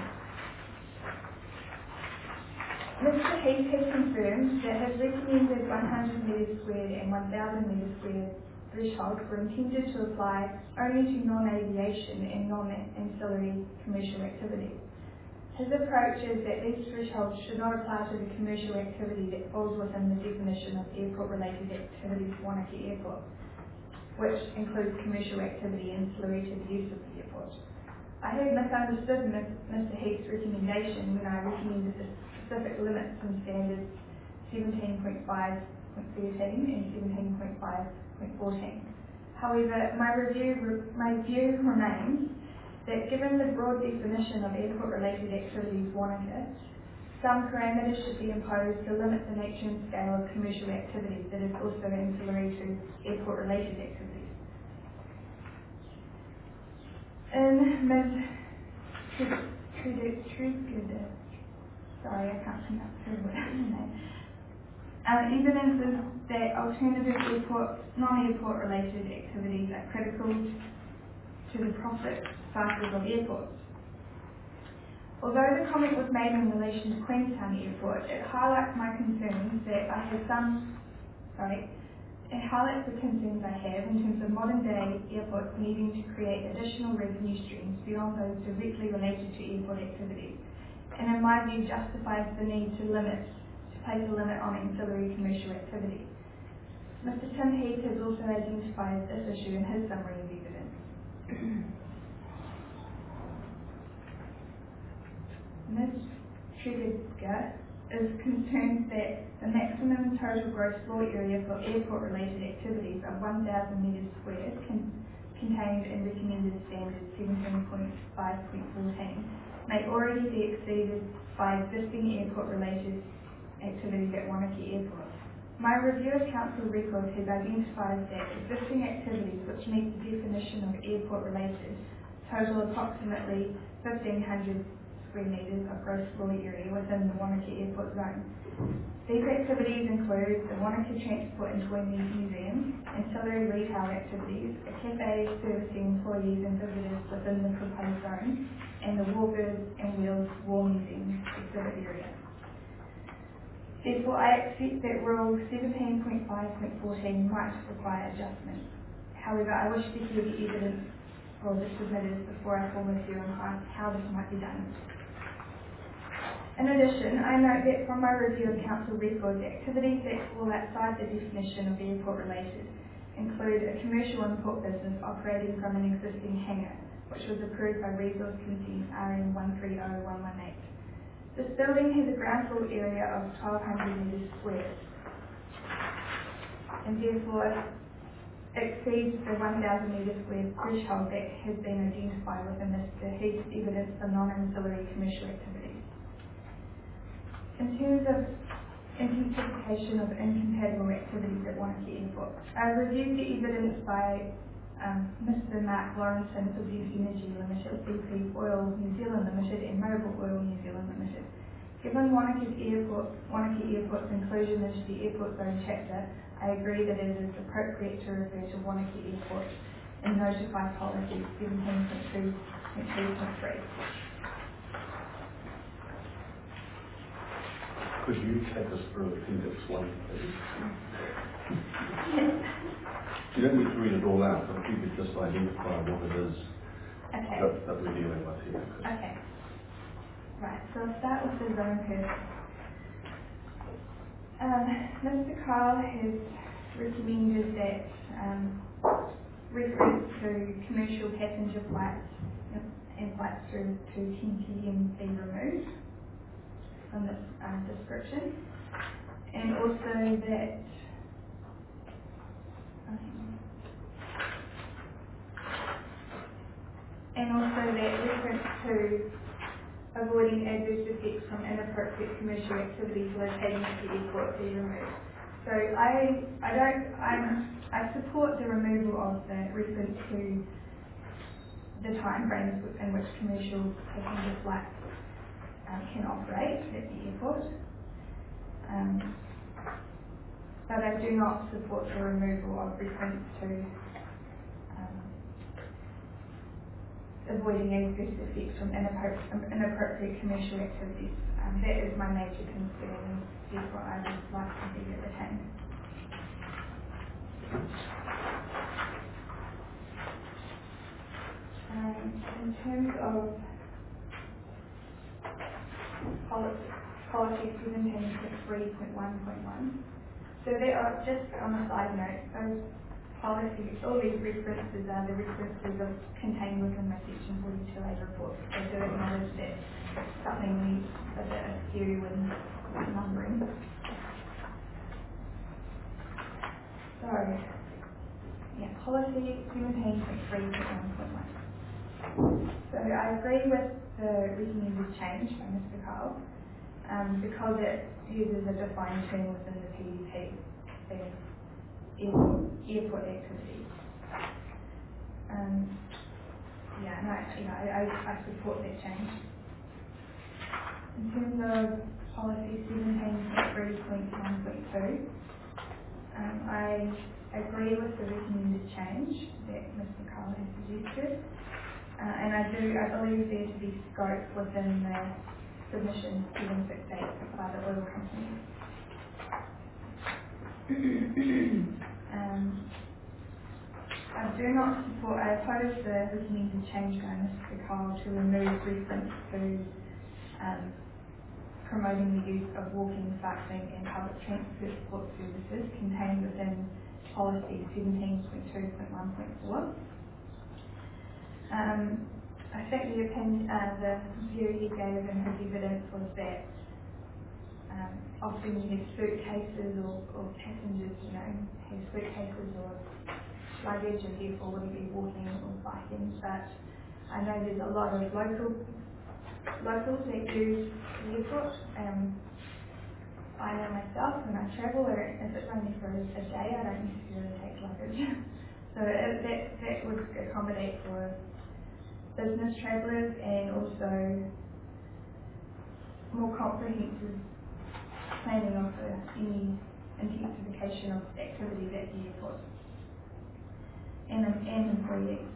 Mr. Heath has confirmed that his recommended 100 metres squared and 1,000 metres squared threshold were intended to apply only to non-aviation and non-ancillary commercial activity. His approach is that these thresholds should not apply to the commercial activity that falls within the definition of airport-related activities for Wanaka Airport, which includes commercial activity ancillary to the use of the airport. I had misunderstood Mr. Heath's recommendation when I recommended the specific limits and standards 17.5.13 and 17.5.14. However, my view remains that given the broad definition of airport-related activities Wanaka, some parameters should be imposed to limit the nature and scale of commercial activity that is also ancillary to airport-related activities. In Ms. sorry, I can't pronounce her name. Evidences that alternative non-airport related activities are critical to the profit cycles of airports. Although the comment was made in relation to Queenstown Airport, it highlights my concerns that it highlights the concerns I have in terms of modern day airports needing to create additional revenue streams beyond those directly related to airport activities, and in my view justifies the need to place a limit on ancillary commercial activity. Mr. Tim Heath has also identified this issue in his summary of evidence. Ms. Tredegar is concerned that the maximum total gross floor area for airport-related activities of 1,000 metres squared contained in recommended standard 17.5.14 may already be exceeded by existing airport-related activities at Wanaka Airport. My review of council records has identified that existing activities which meet the definition of airport-related total approximately 1,500 square metres of gross floor area within the Wanaka Airport zone. These activities include the Wanaka Transport and Toy Museum, ancillary retail activities, a cafe servicing employees and visitors within the proposed zone, and the Warbirds and Wheels War Museum exhibit area. Therefore, I accept that Rule 17.5.14 might require adjustment. However, I wish to hear the evidence for the submitters before I form a view on how this might be done. In addition, I note that from my review of council records, activities that fall outside the definition of airport-related include a commercial import business operating from an existing hangar, which was approved by Resource Consent RN 130118. This building has a ground floor area of 1,200 metres squared, and therefore exceeds the 1,000 metres squared threshold that has been identified within Mr. Heath's evidence for non-ancillary commercial activities. In terms of intensification of incompatible activities at Wanaka Airport, I reviewed the evidence by Mr. Mark Lawrenson of Zeus Energy Limited, BP Oil New Zealand Limited and Mobil Oil New Zealand Limited. Given Wanaka Airport's inclusion into the airport zone chapter, I agree that it is appropriate to refer to Wanaka Airport and notify policy 17.2.3. Could you take us through Appendix 1, please? You don't need to read it all out, but if you could just identify what it is that we're dealing with here. Okay. Right, so I'll start with the zone purpose. Mr. Kyle has recommended that reference to commercial passenger flights and flights through to 10 p.m. be removed from this description, and also that reference to avoiding adverse effects from inappropriate commercial activities locating at the airport be removed. So I support the removal of the reference to the time frames in which commercial passenger flights can operate at the airport. But I do not support the removal of reference to avoiding adverse effects from inappropriate commercial activities. That is my major concern, and therefore I would like to see it retained. In terms of policy 17.3.1.1, so there are, just on a side note, those policies, all these references are the references contained within my section 42A report. I do acknowledge that something needs a bit of skew and numbering. So, yeah, policy 17.3.1.1. So I agree with the recommended change by Mr. Carl, because it uses a defined term within the PDP, as airport activities. And I support that change. In terms of policy 17.3.1.2, I agree with the recommended change that Mr. Carl has suggested. And I believe there to be scope within the submission 768 by the oil company. I oppose the recommended change by Mr. Carl to remove reference to promoting the use of walking, cycling and public transport services contained within policy 17.2.1.4. I think the view he gave in his evidence was that often you have suitcases or passengers, have suitcases or luggage and therefore wouldn't be walking or biking. But I know there's a lot of locals that use the airport. I know myself when I travel, if it's only for a day, I don't necessarily take luggage. So that would accommodate for business travellers and also more comprehensive planning of any intensification of activities at the airport and employees.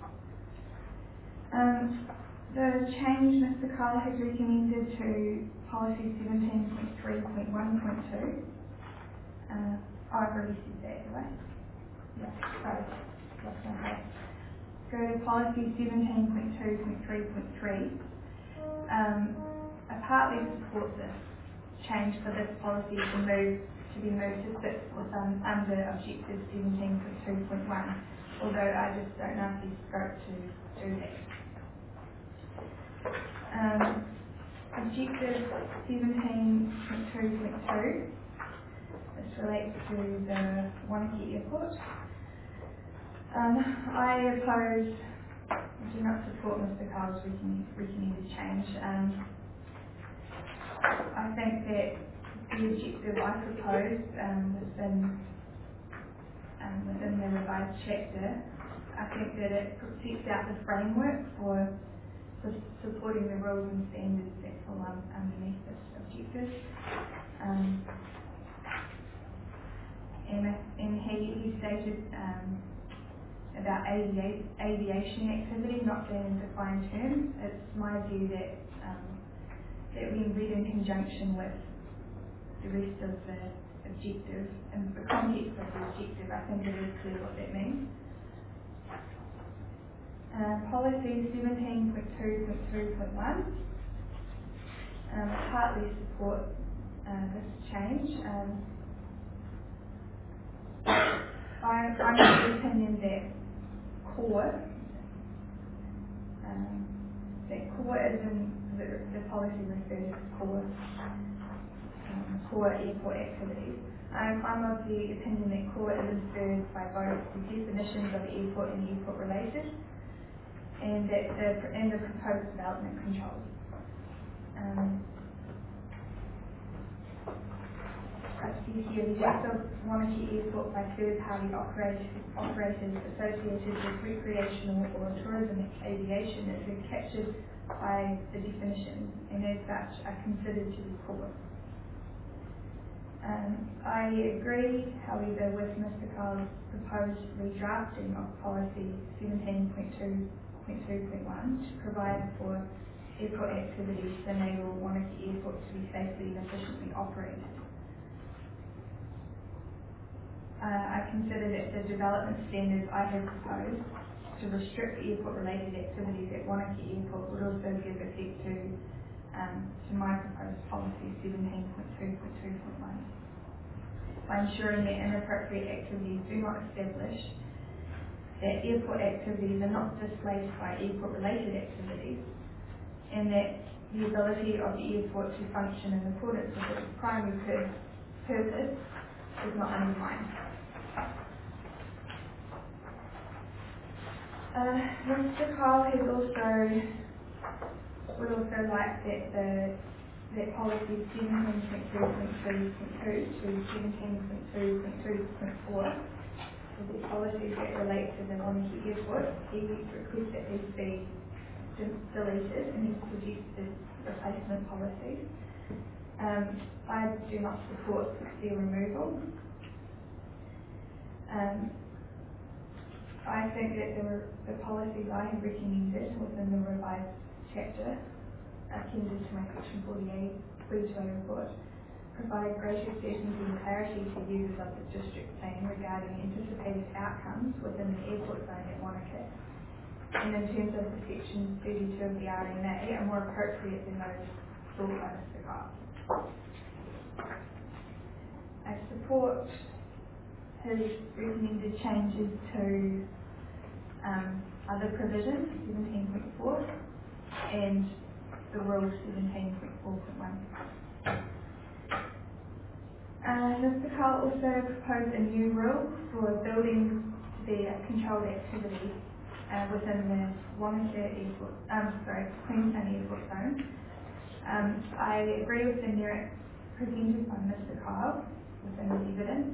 The change Mr. Carl has recommended to policy 17.3.1.2, I've already said that, right? Yeah, sorry, lost my place. Go to policy 17.2.3.3. I partly support this change for this policy to be moved to sit under objective 17.2.1, although I just don't know if there's scope to do that. Objective 17.2.2, this relates to the Wanaka Airport. I do not support Mr. Carl's recommended change. I think that the objective I proposed within the revised chapter, I think that it sets out the framework for supporting the rules and standards that fall underneath this objective. And he stated about aviation activity not being in defined terms. It's my view that when read in conjunction with the rest of the objective and the context of the objective, I think it is clear what that means. Policy 17.2.2.1, partly support this change. I'm of the opinion that core is in the policy refers to core airport activities. I'm of the opinion that core is inferred by both the definitions of airport and airport related and the proposed development controls. As you see here, the use of Wanaka Airport by third-party operators associated with recreational or tourism aviation is captured by the definition, and as such are considered to be core. I agree, however, with Mr. Carl's proposed redrafting of policy 17.2.1 to provide for airport activities to enable Wanaka Airport to be safely and efficiently operated. I consider that the development standards I have proposed to restrict airport-related activities at Wanaka Airport would also give effect to my proposed policy 17.2.2.1 by ensuring that inappropriate activities do not establish that airport activities are not displaced by airport-related activities, and that the ability of the airport to function in accordance with its primary purpose is not undermined. Mr. Carl has would also like that policy 17.2.3.2 to 17.2.2.4, so the policies that relate to the Wanaka Airport, he requests that these be deleted and he's suggested replacement policies. I do not support their removal. I think that the policies I have recommended within the revised chapter attended to my section 48 Bridgeway report provide greater certainty and clarity to users of the district plan regarding anticipated outcomes within the airport zone at Wanaka, and in terms of the section 32 of the RMA are more appropriate than those thought by Mr. Carl. I support his recommended changes to other provisions, 17.4 and the rule 17.4.1. Mr. Carl also proposed a new rule for buildings to be a controlled activity within the Wanaka Airport, Queenstown Airport zone. I agree with the merits presented by Mr. Carl within the evidence.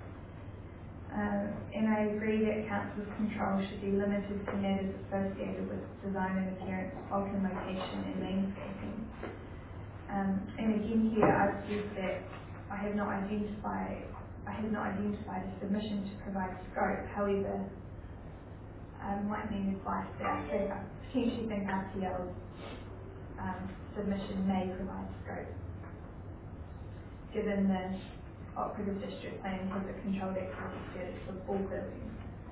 And I agree that council's control should be limited to matters associated with design and appearance, bulk and location and landscaping. And again here I've said that I have not identified a submission to provide scope. However, might need advice that I potentially think RTL's submission may provide scope, given the operative district plan has a controlled activity status for all buildings.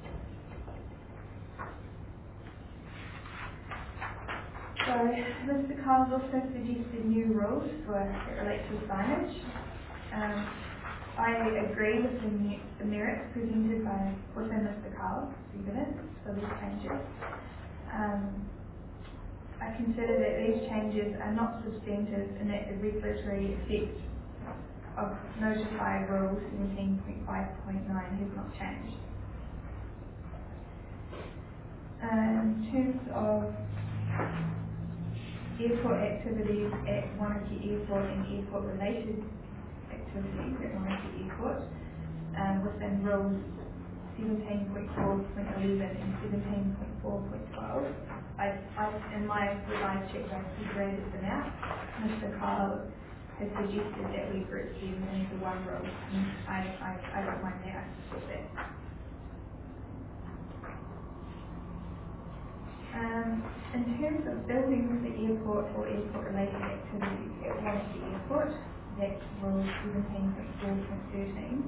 So Mr. Carl's also suggested new rules that relate to signage. I agree with the merits presented within Mr. Carl's evidence for these changes. I consider that these changes are not substantive and that the regulatory effect of notified rule 17.5.9 has not changed. In terms of airport activities at Wanaka Airport and airport related activities at Wanaka Airport, within rules 17.4.11 and 17.4.12, in my revised chapter I've separated them out. Mr. Carl has suggested that we group them into one rule, and I don't mind that, I support that. In terms of buildings at the airport or airport related activities at Wanaka Airport, that's rule 17.4.13,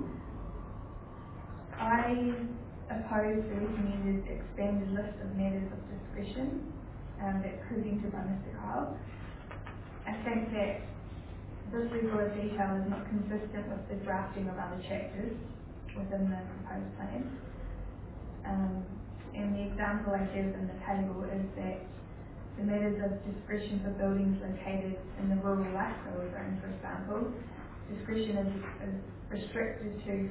I oppose the recommended expanded list of matters of discretion that's presented by Mr. Carl. I think that this level of detail is not consistent with the drafting of other chapters within the proposed plan. And the example I give in the table is that the matters of discretion for buildings located in the rural lifestyle zone, for example, discretion is restricted to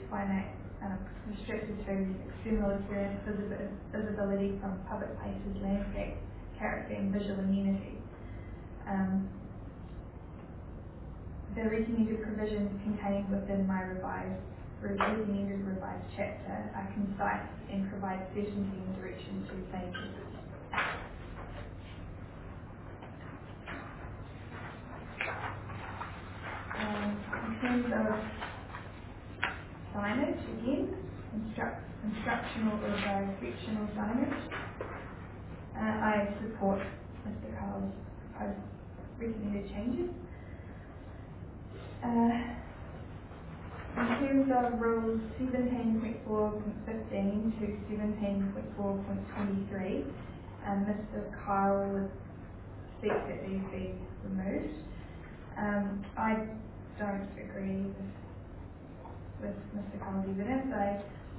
external appearance, visibility from public places, landscape, character and visual amenity. the recommended provisions contained within my recommended revised chapter are concise and provide certainty and direction to plaintiffs. In terms of signage, again, instructional or directional signage, I support Mr. Carl's proposed recommended changes. In terms of rules 17.4.15 to 17.4.23, Mr. Kyle would seek that these be removed. I don't agree with Mr. Kyle's evidence.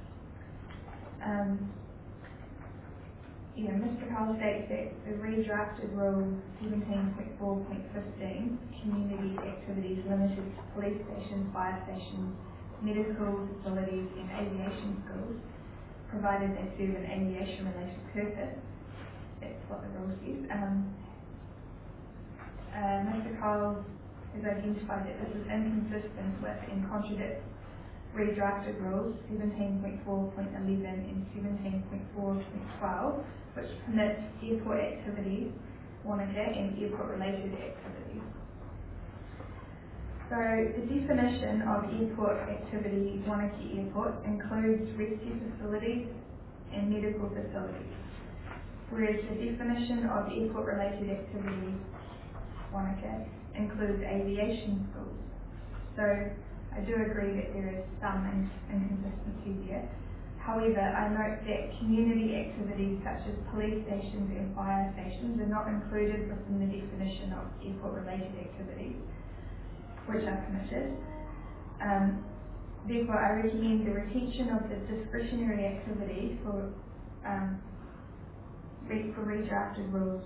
Mr. Kyle states that the redrafted rule 17.4.15, community activities limited to police stations, fire stations, medical facilities and aviation schools, provided they serve an aviation-related purpose. That's what the rule says. Mr. Kyle has identified that this is inconsistent with and contradicts redrafted rules 17.4.11 and 17.4.12, which permits airport activities, Wanaka, and airport-related activities. So the definition of airport activity, Wanaka Airport, includes rescue facilities and medical facilities, whereas the definition of airport-related activities, Wanaka, includes aviation schools. So I do agree that there is some inconsistency there. However, I note that community activities such as police stations and fire stations are not included within the definition of airport-related activities, which are permitted. Therefore, I recommend the retention of the discretionary activities for redrafted rules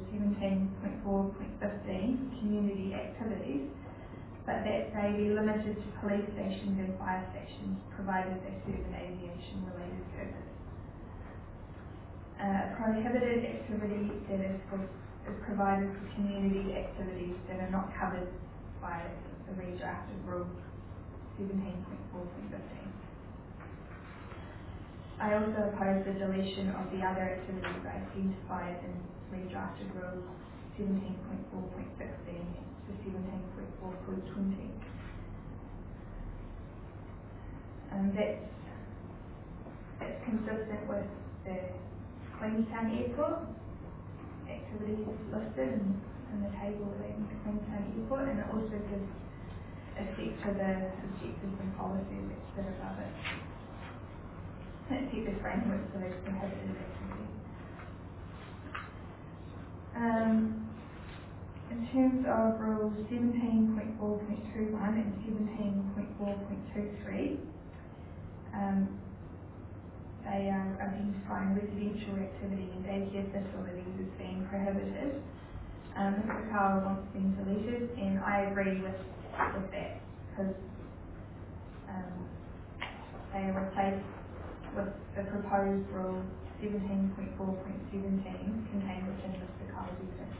17.4.15, community activities, but that they be limited to police stations and fire stations, provided they serve an aviation-related purpose. Prohibited activity that is provided for community activities that are not covered by the redrafted rule 17.4.15. I also oppose the deletion of the other activities identified in redrafted rules 17.4.16 to 17.4.20. That's consistent with the Queenstown Airport activities listed in the table relating to Queenstown Airport, and it also gives effect to the objectives and policies that sit above it. It sets the framework for those prohibited activities. In terms of rules 17.4.21 and 17.4.23, they are identifying residential activity in daycare facilities as being prohibited. Mr. Carl wants them deleted, and I agree with that, because they are replaced with the proposed rule 17.4.17 contained within Mr. Carl's evidence.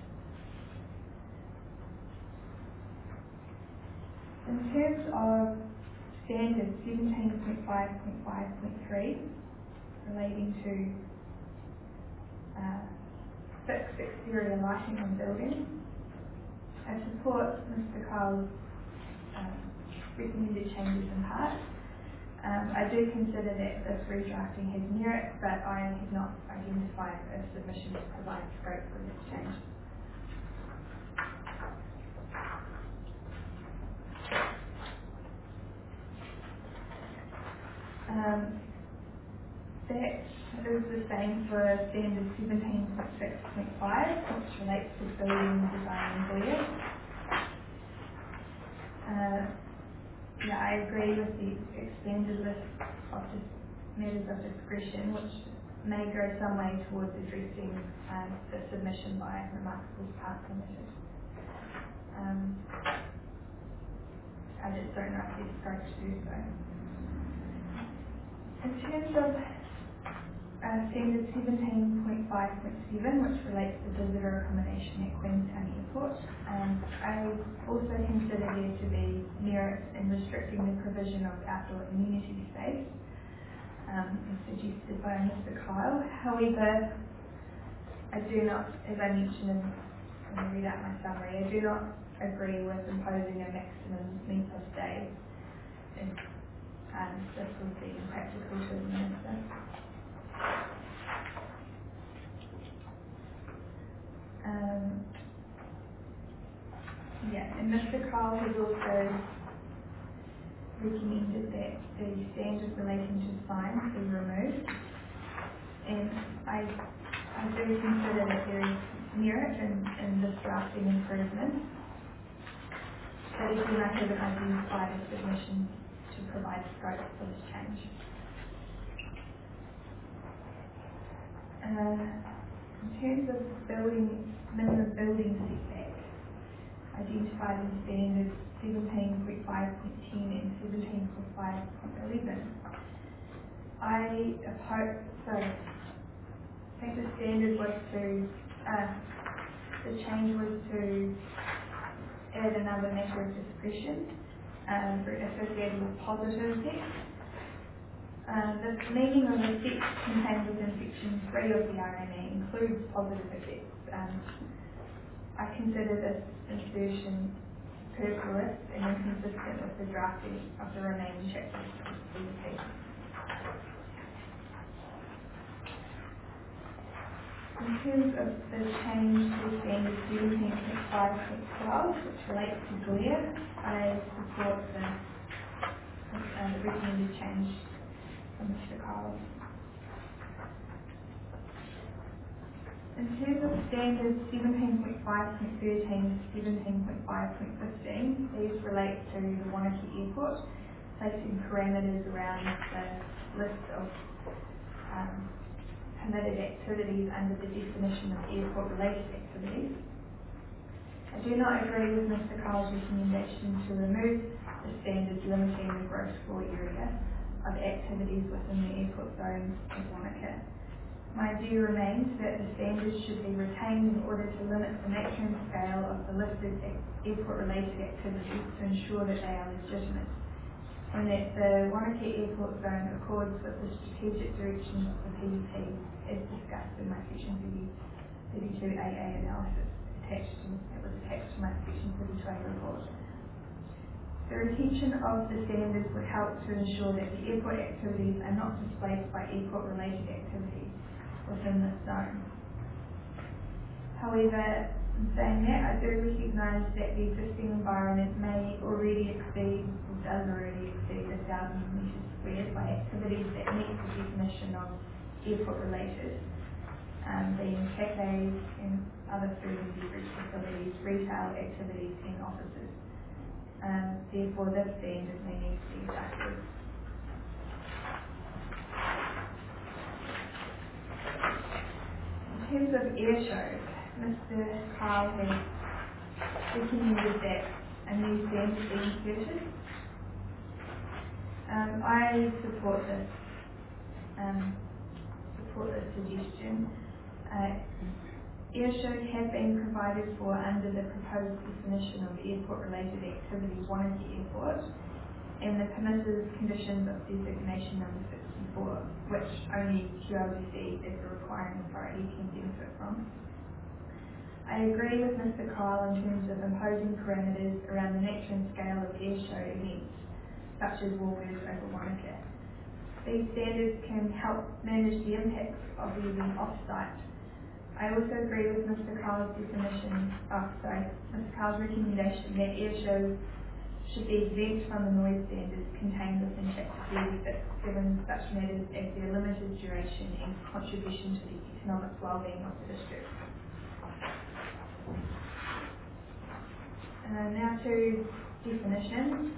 In terms of standard 17.5.5.3 relating to fixed exterior lighting on buildings, I support Mr. Carl's recommended changes in part. I do consider that this redrafting has merit, but I have not identified a submission to provide scope for this change. That is the same for standard 17.6.5, which relates to building design and glare. I agree with the expanded list of matters of discretion, which may go some way towards addressing the submission by Remarkables Park Limited. I just don't know if there's scope to do so. In terms of Standard 17.5.7, which relates to visitor accommodation at Queenstown Airport. I also consider there to be merit in restricting the provision of outdoor amenity space, as suggested by Mr. Kyle. However, I do not, as I mentioned when I read out my summary, I do not agree with imposing a maximum length of stay. This would be impractical to administer. And Mr. Kyle has also recommended that the standard relating to fines be removed, and I do consider that there is merit in this drafting improvement, but again I haven't identified a submission to provide scope for this change. In terms of minimum building setback, identified in standards 17.5.10 and 17.5.11. I think the standard was the change was to add another matter of discretion associated with positive effects. The meaning of effects contained within section 3 of the RMA includes positive effects. I consider this insertion superfluous and inconsistent with the drafting of the remaining chapters of the CEP. In terms of the change to standard 17.5.12, which relates to glare, I support the recommended change from Mr. Kyle. In terms of standards 17.5.13 to 17.5.15, these relate to the Wanaka Airport, placing parameters around the list of permitted activities under the definition of airport-related activities. I do not agree with Mr. Kyle's recommendation to remove the standards limiting the gross floor area of activities within the airport zone of Wanaka. My view remains that the standards should be retained in order to limit the nature and scale of the listed airport-related activities to ensure that they are legitimate, and that the Wanaka Airport Zone accords with the strategic direction of the PDP as discussed in my Section 32AA analysis that was attached to my Section 32A report. The retention of the standards would help to ensure that the airport activities are not displaced by airport-related activities within this zone. However, in saying that, I do recognise that the existing environment may already exceed, or does already exceed, 1,000 metres squared by activities that meet the definition of airport-related, being cafes and other food and beverage facilities, retail activities and offices. Therefore, this standard may need to be adjusted. In terms of air shows, Mr. Kyle has recommended that a new standard be inserted. I support this suggestion. Air shows have been provided for under the proposed definition of airport-related activities Wanaka Airport and the permissive conditions of designation number 64, which only QLDC as a requiring authority can benefit from. I agree with Mr. Kyle in terms of imposing parameters around the nature and scale of air show events, such as Woolworths over Wanaka. These standards can help manage the impacts of the event off-site. I also agree with Mr. Kyle's recommendation that air shows should be exempt from the noise standards contained within Chapter 36, given such matters as their limited duration and contribution to the economic well-being of the district. Now to definitions.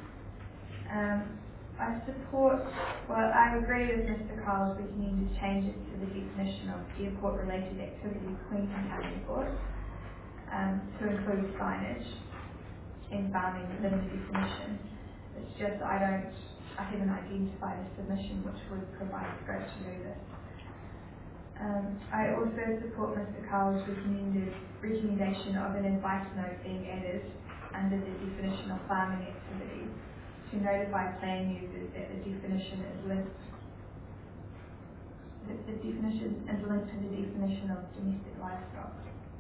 I agree with Mr. Kyle's recommended changes to the definition of airport-related activities Queenstown Airport to include signage and farming within the definition. It's just I haven't identified a submission which would provide scope to do this. I also support Mr. Carl's recommendation of an advice note being added under the definition of farming activities to notify plan users that the definition is linked. The definition is linked to the definition of domestic livestock.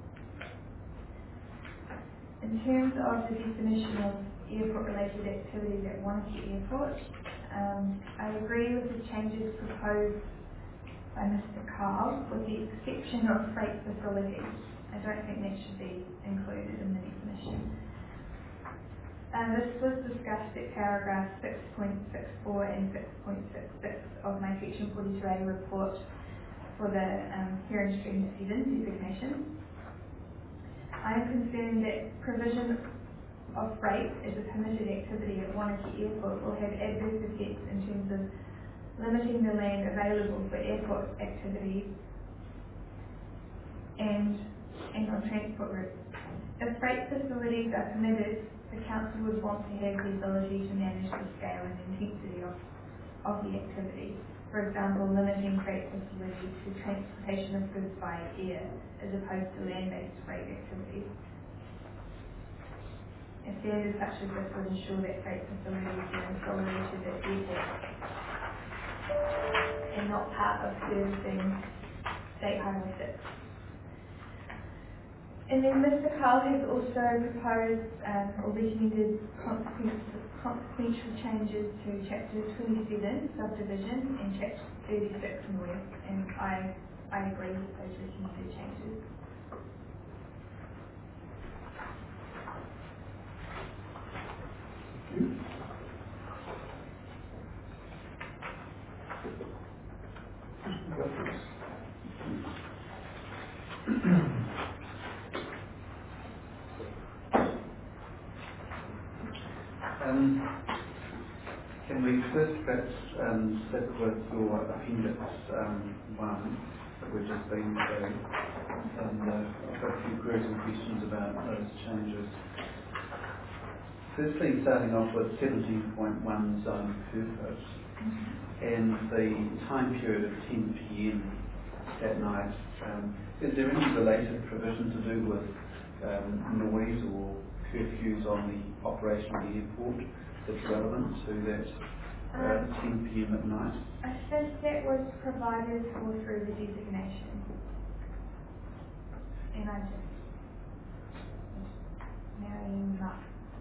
In terms of the definition of airport-related activities at Wanaka Airport, I agree with the changes proposed by Mr. Carl, with the exception of freight facilities. I don't think that should be included in the definition. This was discussed at paragraph 6.64 and 6.66 of my Section 42A report for the Heron Stream 7 designation. I am concerned that provision of freight as a permitted activity at Wanaka Airport will have adverse effects in terms of limiting the land available for airport activities and on transport routes. If freight facilities are permitted, the council would want to have the ability to manage the scale and intensity of the activity. For example, limiting freight facilities to transportation of goods via air as opposed to land-based freight activities. And standards such as this would ensure that freight facilities are consolidated at airports and not part of servicing State Highway 6. And then Mr. Carl has also proposed or recommended consequential changes to Chapter 27, Subdivision, and Chapter 36, North, and I agree with those recommended changes. Can we first perhaps stick with your appendix 1 that we've just been through, and I've got a few queries and questions about those changes. Firstly, starting off with 17.1 zone purpose and the time period of 10 p.m. at night. Is there any related provision to do with noise or curfews on the operation of the airport that's relevant to that 10 p.m. at night? I think that was provided for through the designation. And I'm just marrying them up.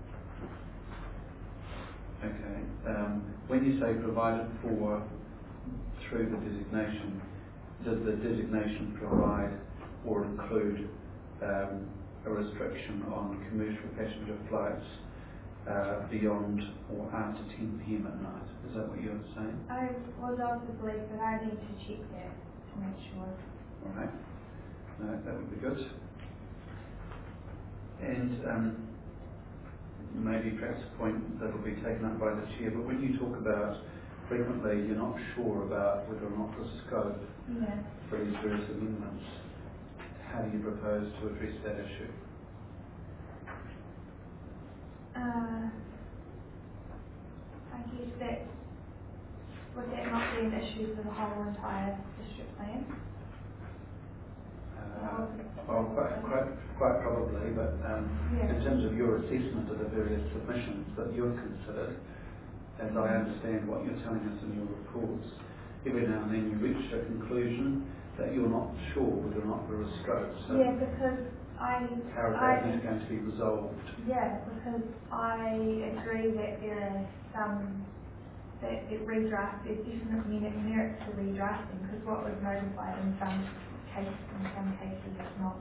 Okay. When you say provided for through the designation, does the designation provide or include a restriction on commercial passenger flights beyond or after 10 p.m. at night? Is that what you're saying? I was of the belief that I need to check that to make sure. All right. No, that would be good. And maybe perhaps a point that will be taken up by the chair, but when you talk about frequently you're not sure about whether or not the scope for these various amendments, how do you propose to address that issue? I guess that would that not be an issue for the whole entire district plan? Well, quite probably, but in terms of your assessment of the various submissions that you've considered, as I understand what you're telling us in your reports, every now and then you reach a conclusion that you're not sure whether or not there is scope. So yeah, because how is that going to be resolved? Yeah, because I agree that there are some that it redraft. There's definitely merit to redrafting, because what was notified in some cases is not.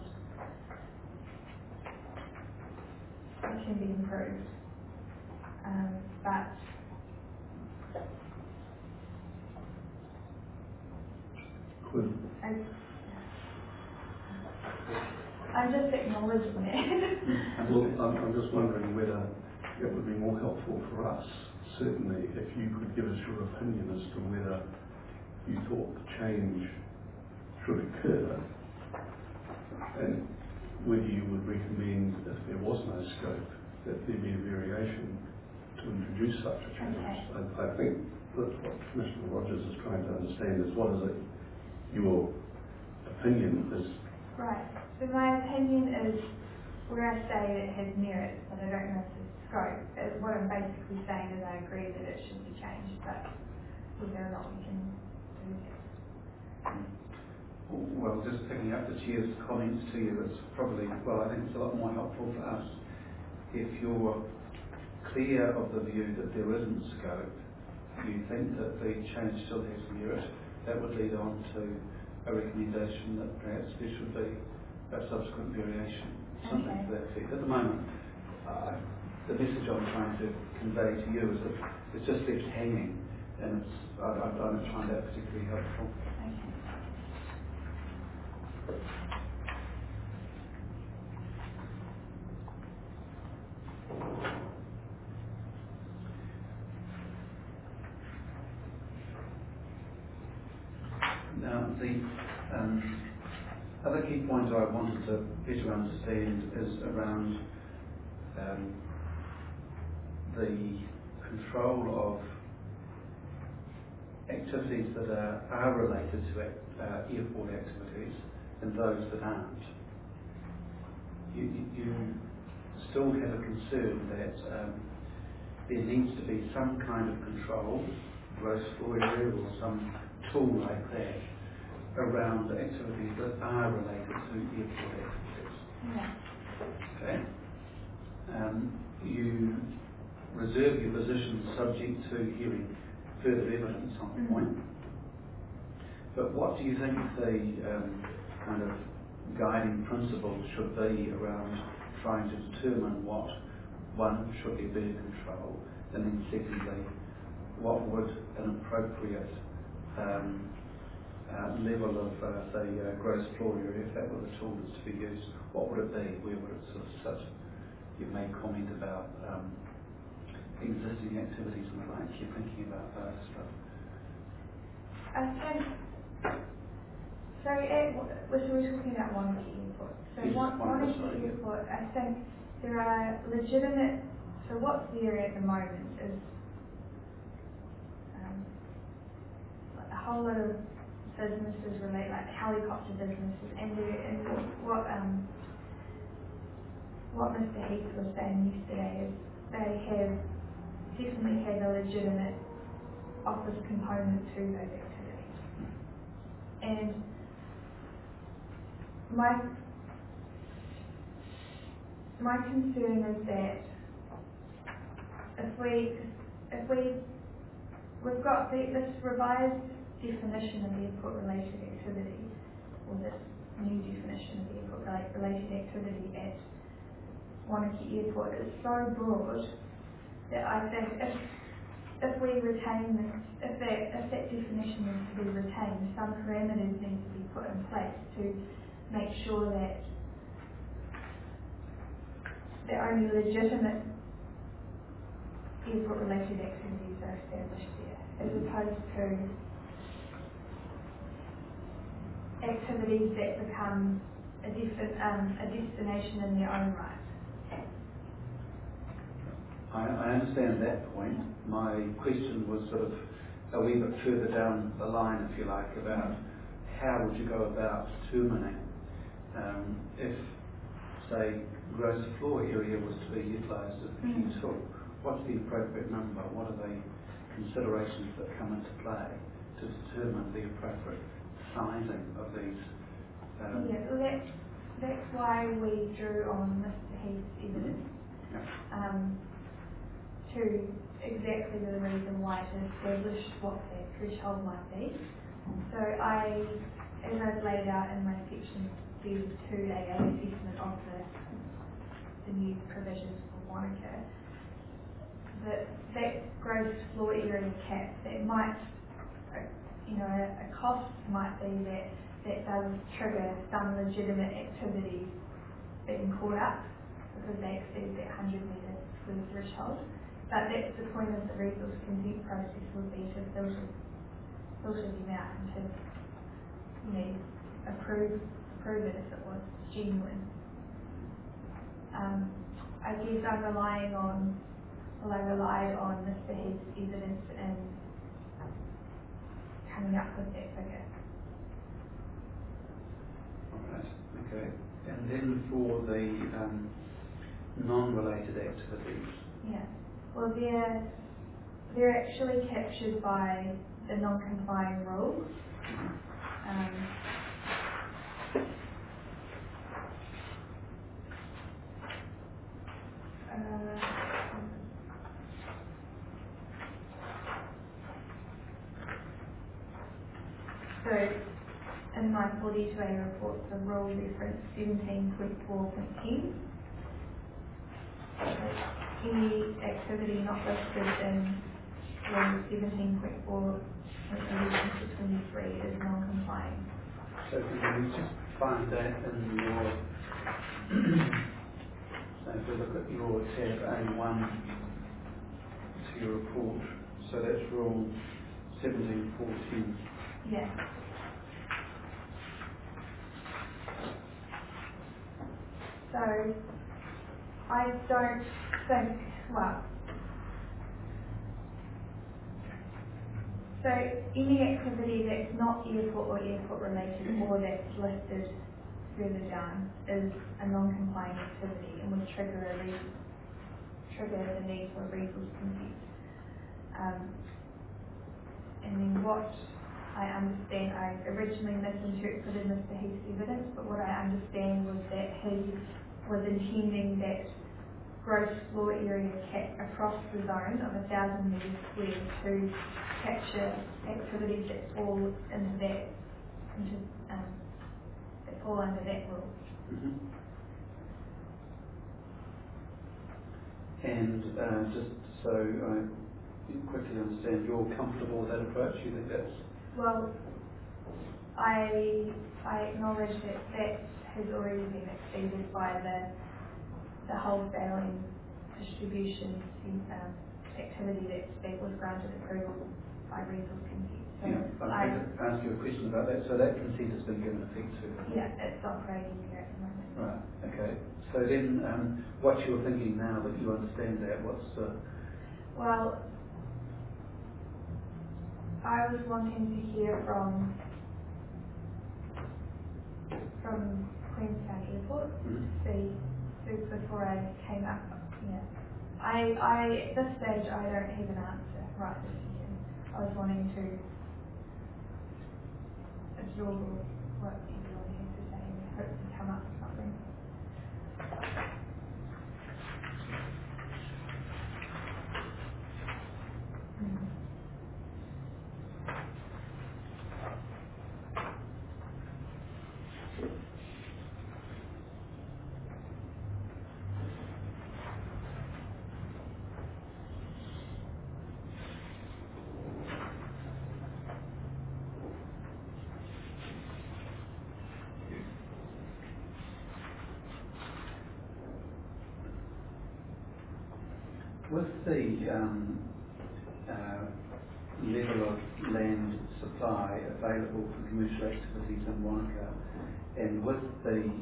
It can be improved, but. Could I'm just acknowledging it. Well, I'm just wondering whether it would be more helpful for us, certainly, if you could give us your opinion as to whether you thought the change should occur, and whether you would recommend, if there was no scope, that there be a variation to introduce such a change. Okay. I think that what Commissioner Rogers is trying to understand is what is it you're opinion is, Right. So my opinion is where I say it has merit, but I don't know if it's scope. What I'm basically saying is I agree that it should be changed, but whether or not we can do that. Well, just picking up the Chair's comments to you, it's probably, well, I think it's a lot more helpful for us if you're clear of the view that there isn't scope, you think that the change still has merit, that would lead on to a recommendation that perhaps there should be a subsequent variation, something to that effect. At the moment, the message I'm trying to convey to you is that it's just left hanging, and I don't find that particularly helpful. Now, the other key point I wanted to better understand is around the control of activities that are related to airport activities and those that aren't. You still have a concern that there needs to be some kind of control, gross floor area or some tool like that, around activities that are related to airport activities. Yeah. Okay? You reserve your position subject to hearing further evidence on the point. But what do you think the kind of guiding principle should be around trying to determine what, one, should there be control, and then secondly, what would an appropriate level of, say, gross floor area, if that were the tool that's to be used, what would it be? Where would it sort of sit? You made comment about existing activities and the like. You're thinking about that stuff. I think, so we're talking about Wanaka Airport. So Yes, Wanaka sorry. Airport, I think there are legitimate, so what's there at the moment is a whole lot of businesses relate, like helicopter businesses, and what Mr. Heath was saying yesterday is they definitely have a legitimate office component to those activities. And my concern is that we've got this revised definition of airport related activity, or this new definition of airport related activity at Wanaka Airport is so broad that I think if we retain this, if that definition is to be retained, some parameters need to be put in place to make sure that the only legitimate airport related activities are established there, as opposed to activities that become a destination in their own right. I understand that point. My question was sort of a wee bit further down the line, if you like, about how would you go about determining if, say, gross floor area was to be utilised as the key tool. What's the appropriate number? What are the considerations that come into play to determine the appropriate sizing of these? That's why we drew on Mr. Heath's evidence. To exactly the reason why to establish what that threshold might be. So as I've laid out in my section B2AA assessment of the new provisions for Wanaka, that gross floor area cap, that might, a cost might be that does trigger some legitimate activity being caught up because they exceed that 100 metre square threshold. But that's the point of the resource consent process, would be to filter them out and to approve it if it was genuine. I guess I relied on Mr. Heath's evidence in coming up with that figure. Okay. And then for the non-related activities. Yeah. Well, they're actually captured by the non-complying rules. So, in my 42A report, the rule reference 17.4.10. Any activity not listed in rule 17.4.11 to 23 is non-compliant. So can you just find that in your, so if we look at your tab A1 to your report, so that's rule 17.4.10. Yeah. So, I don't think, well, so any activity that's not airport or airport related or that's listed further down is a non-compliant activity and would trigger the need for a resource consent. And then what I understand, I originally misinterpreted Mr. Heath's evidence, but what I understand was that he was intending that gross floor area cap across the zone of 1,000 metres squared to capture activities that fall into that, that fall under that rule. Mm-hmm. And just so I quickly understand, you're comfortable with that approach? You think that's... Well, I acknowledge that has already been exceeded by the wholesaling distribution activity that was granted approval by resource consent. So yeah, I can ask you a question about that. So that consent has been given effect to? Yeah, it's operating there at the moment. Right, okay. So then what you're thinking now that you understand that, what's the... Well, I was wanting to hear from Queenstown Airport, see before I came up. Yeah, I at this stage I don't have an answer right this second. I was wanting to absorb what everyone has to say and hopefully come up with something. With the level of land supply available for commercial activities in Wanaka, and with the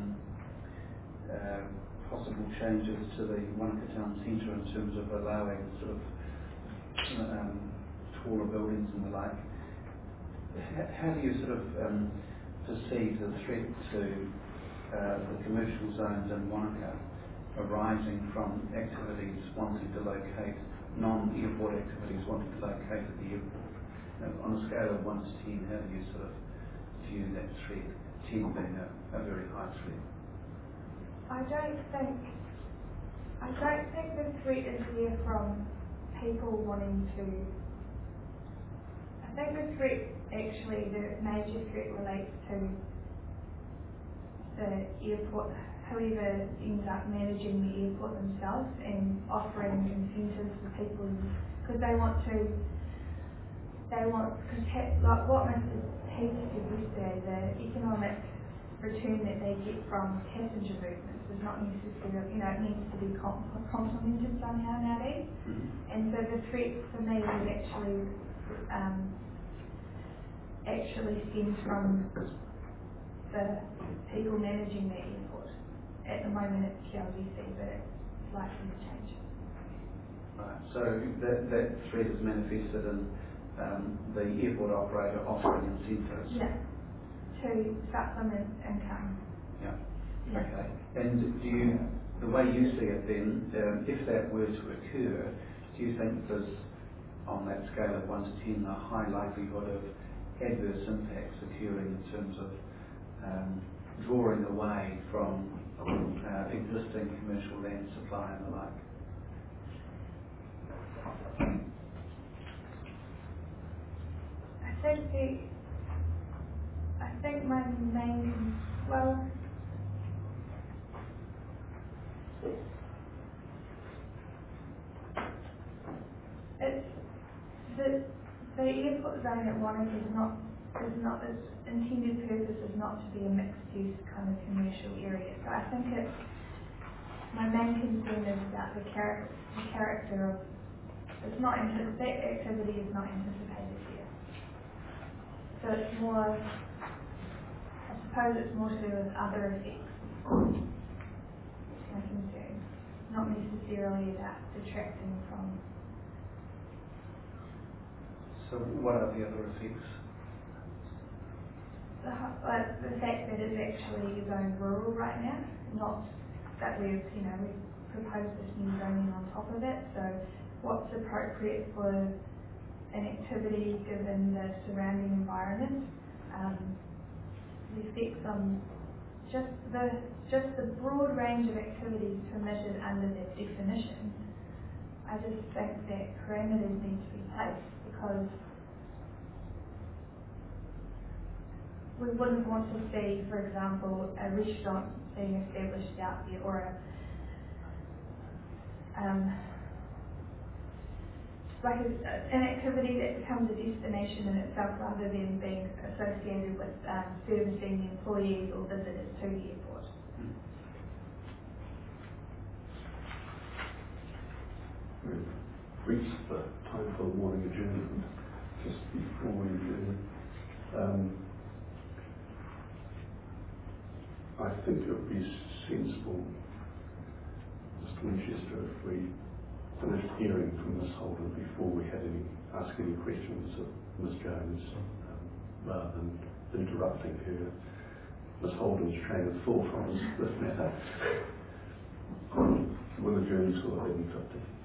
possible changes to the Wanaka Town Centre in terms of allowing sort of taller buildings and the like, how do you sort of perceive the threat to the commercial zones in Wanaka arising from activities wanting to locate, non-airport activities wanting to locate at the airport? On a scale of 1 to 10, how do you sort of view that threat, 10 being a very high threat? I don't think the threat is there from people wanting to. I think the threat, actually, the major threat relates to the airport, whoever ends up managing the airport themselves and offering incentives for people, because like what Mr. Heath said yesterday, the economic return that they get from passenger movements is not necessarily, it needs to be complemented somehow nowadays. And so the threat for me is actually stems from the people managing the airport. At the moment it's PLDC, but it's likely to change. Right. So that threat is manifested in the airport operator offering incentives. Yeah. To supplement income. Yeah. Okay. And the way you see it then, if that were to occur, do you think there's, on that scale of 1 to 10, a high likelihood of adverse impacts occurring in terms of drawing away from existing commercial land supply and the like? I think my main, well, it's the airport zone at Wanaka is not its intended purpose is not to be a mixed use kind of commercial area. So I think my main concern is about the character of that activity is not anticipated here. So it's more, I suppose it's more to do with other effects. My concern, not necessarily about detracting from. So what are the other effects? The fact that it's actually zoned rural right now, not that we've proposed this new zoning on top of it. So what's appropriate for an activity given the surrounding environment, the effects on just the broad range of activities permitted under that definition. I just think that parameters need to be placed, because we wouldn't want to see, for example, a restaurant being established out there, or an activity that becomes a destination in itself, rather than being associated with servicing employees or visitors to the airport. We've reached the time for the morning adjournment. Just before we do, I think it would be sensible, Mr. Winchester, if we finished hearing from Ms. Holden before we had ask any questions of Ms. Jones, rather than interrupting her. Ms. Holden's train of thought on this matter. We'll adjourn until 11:50.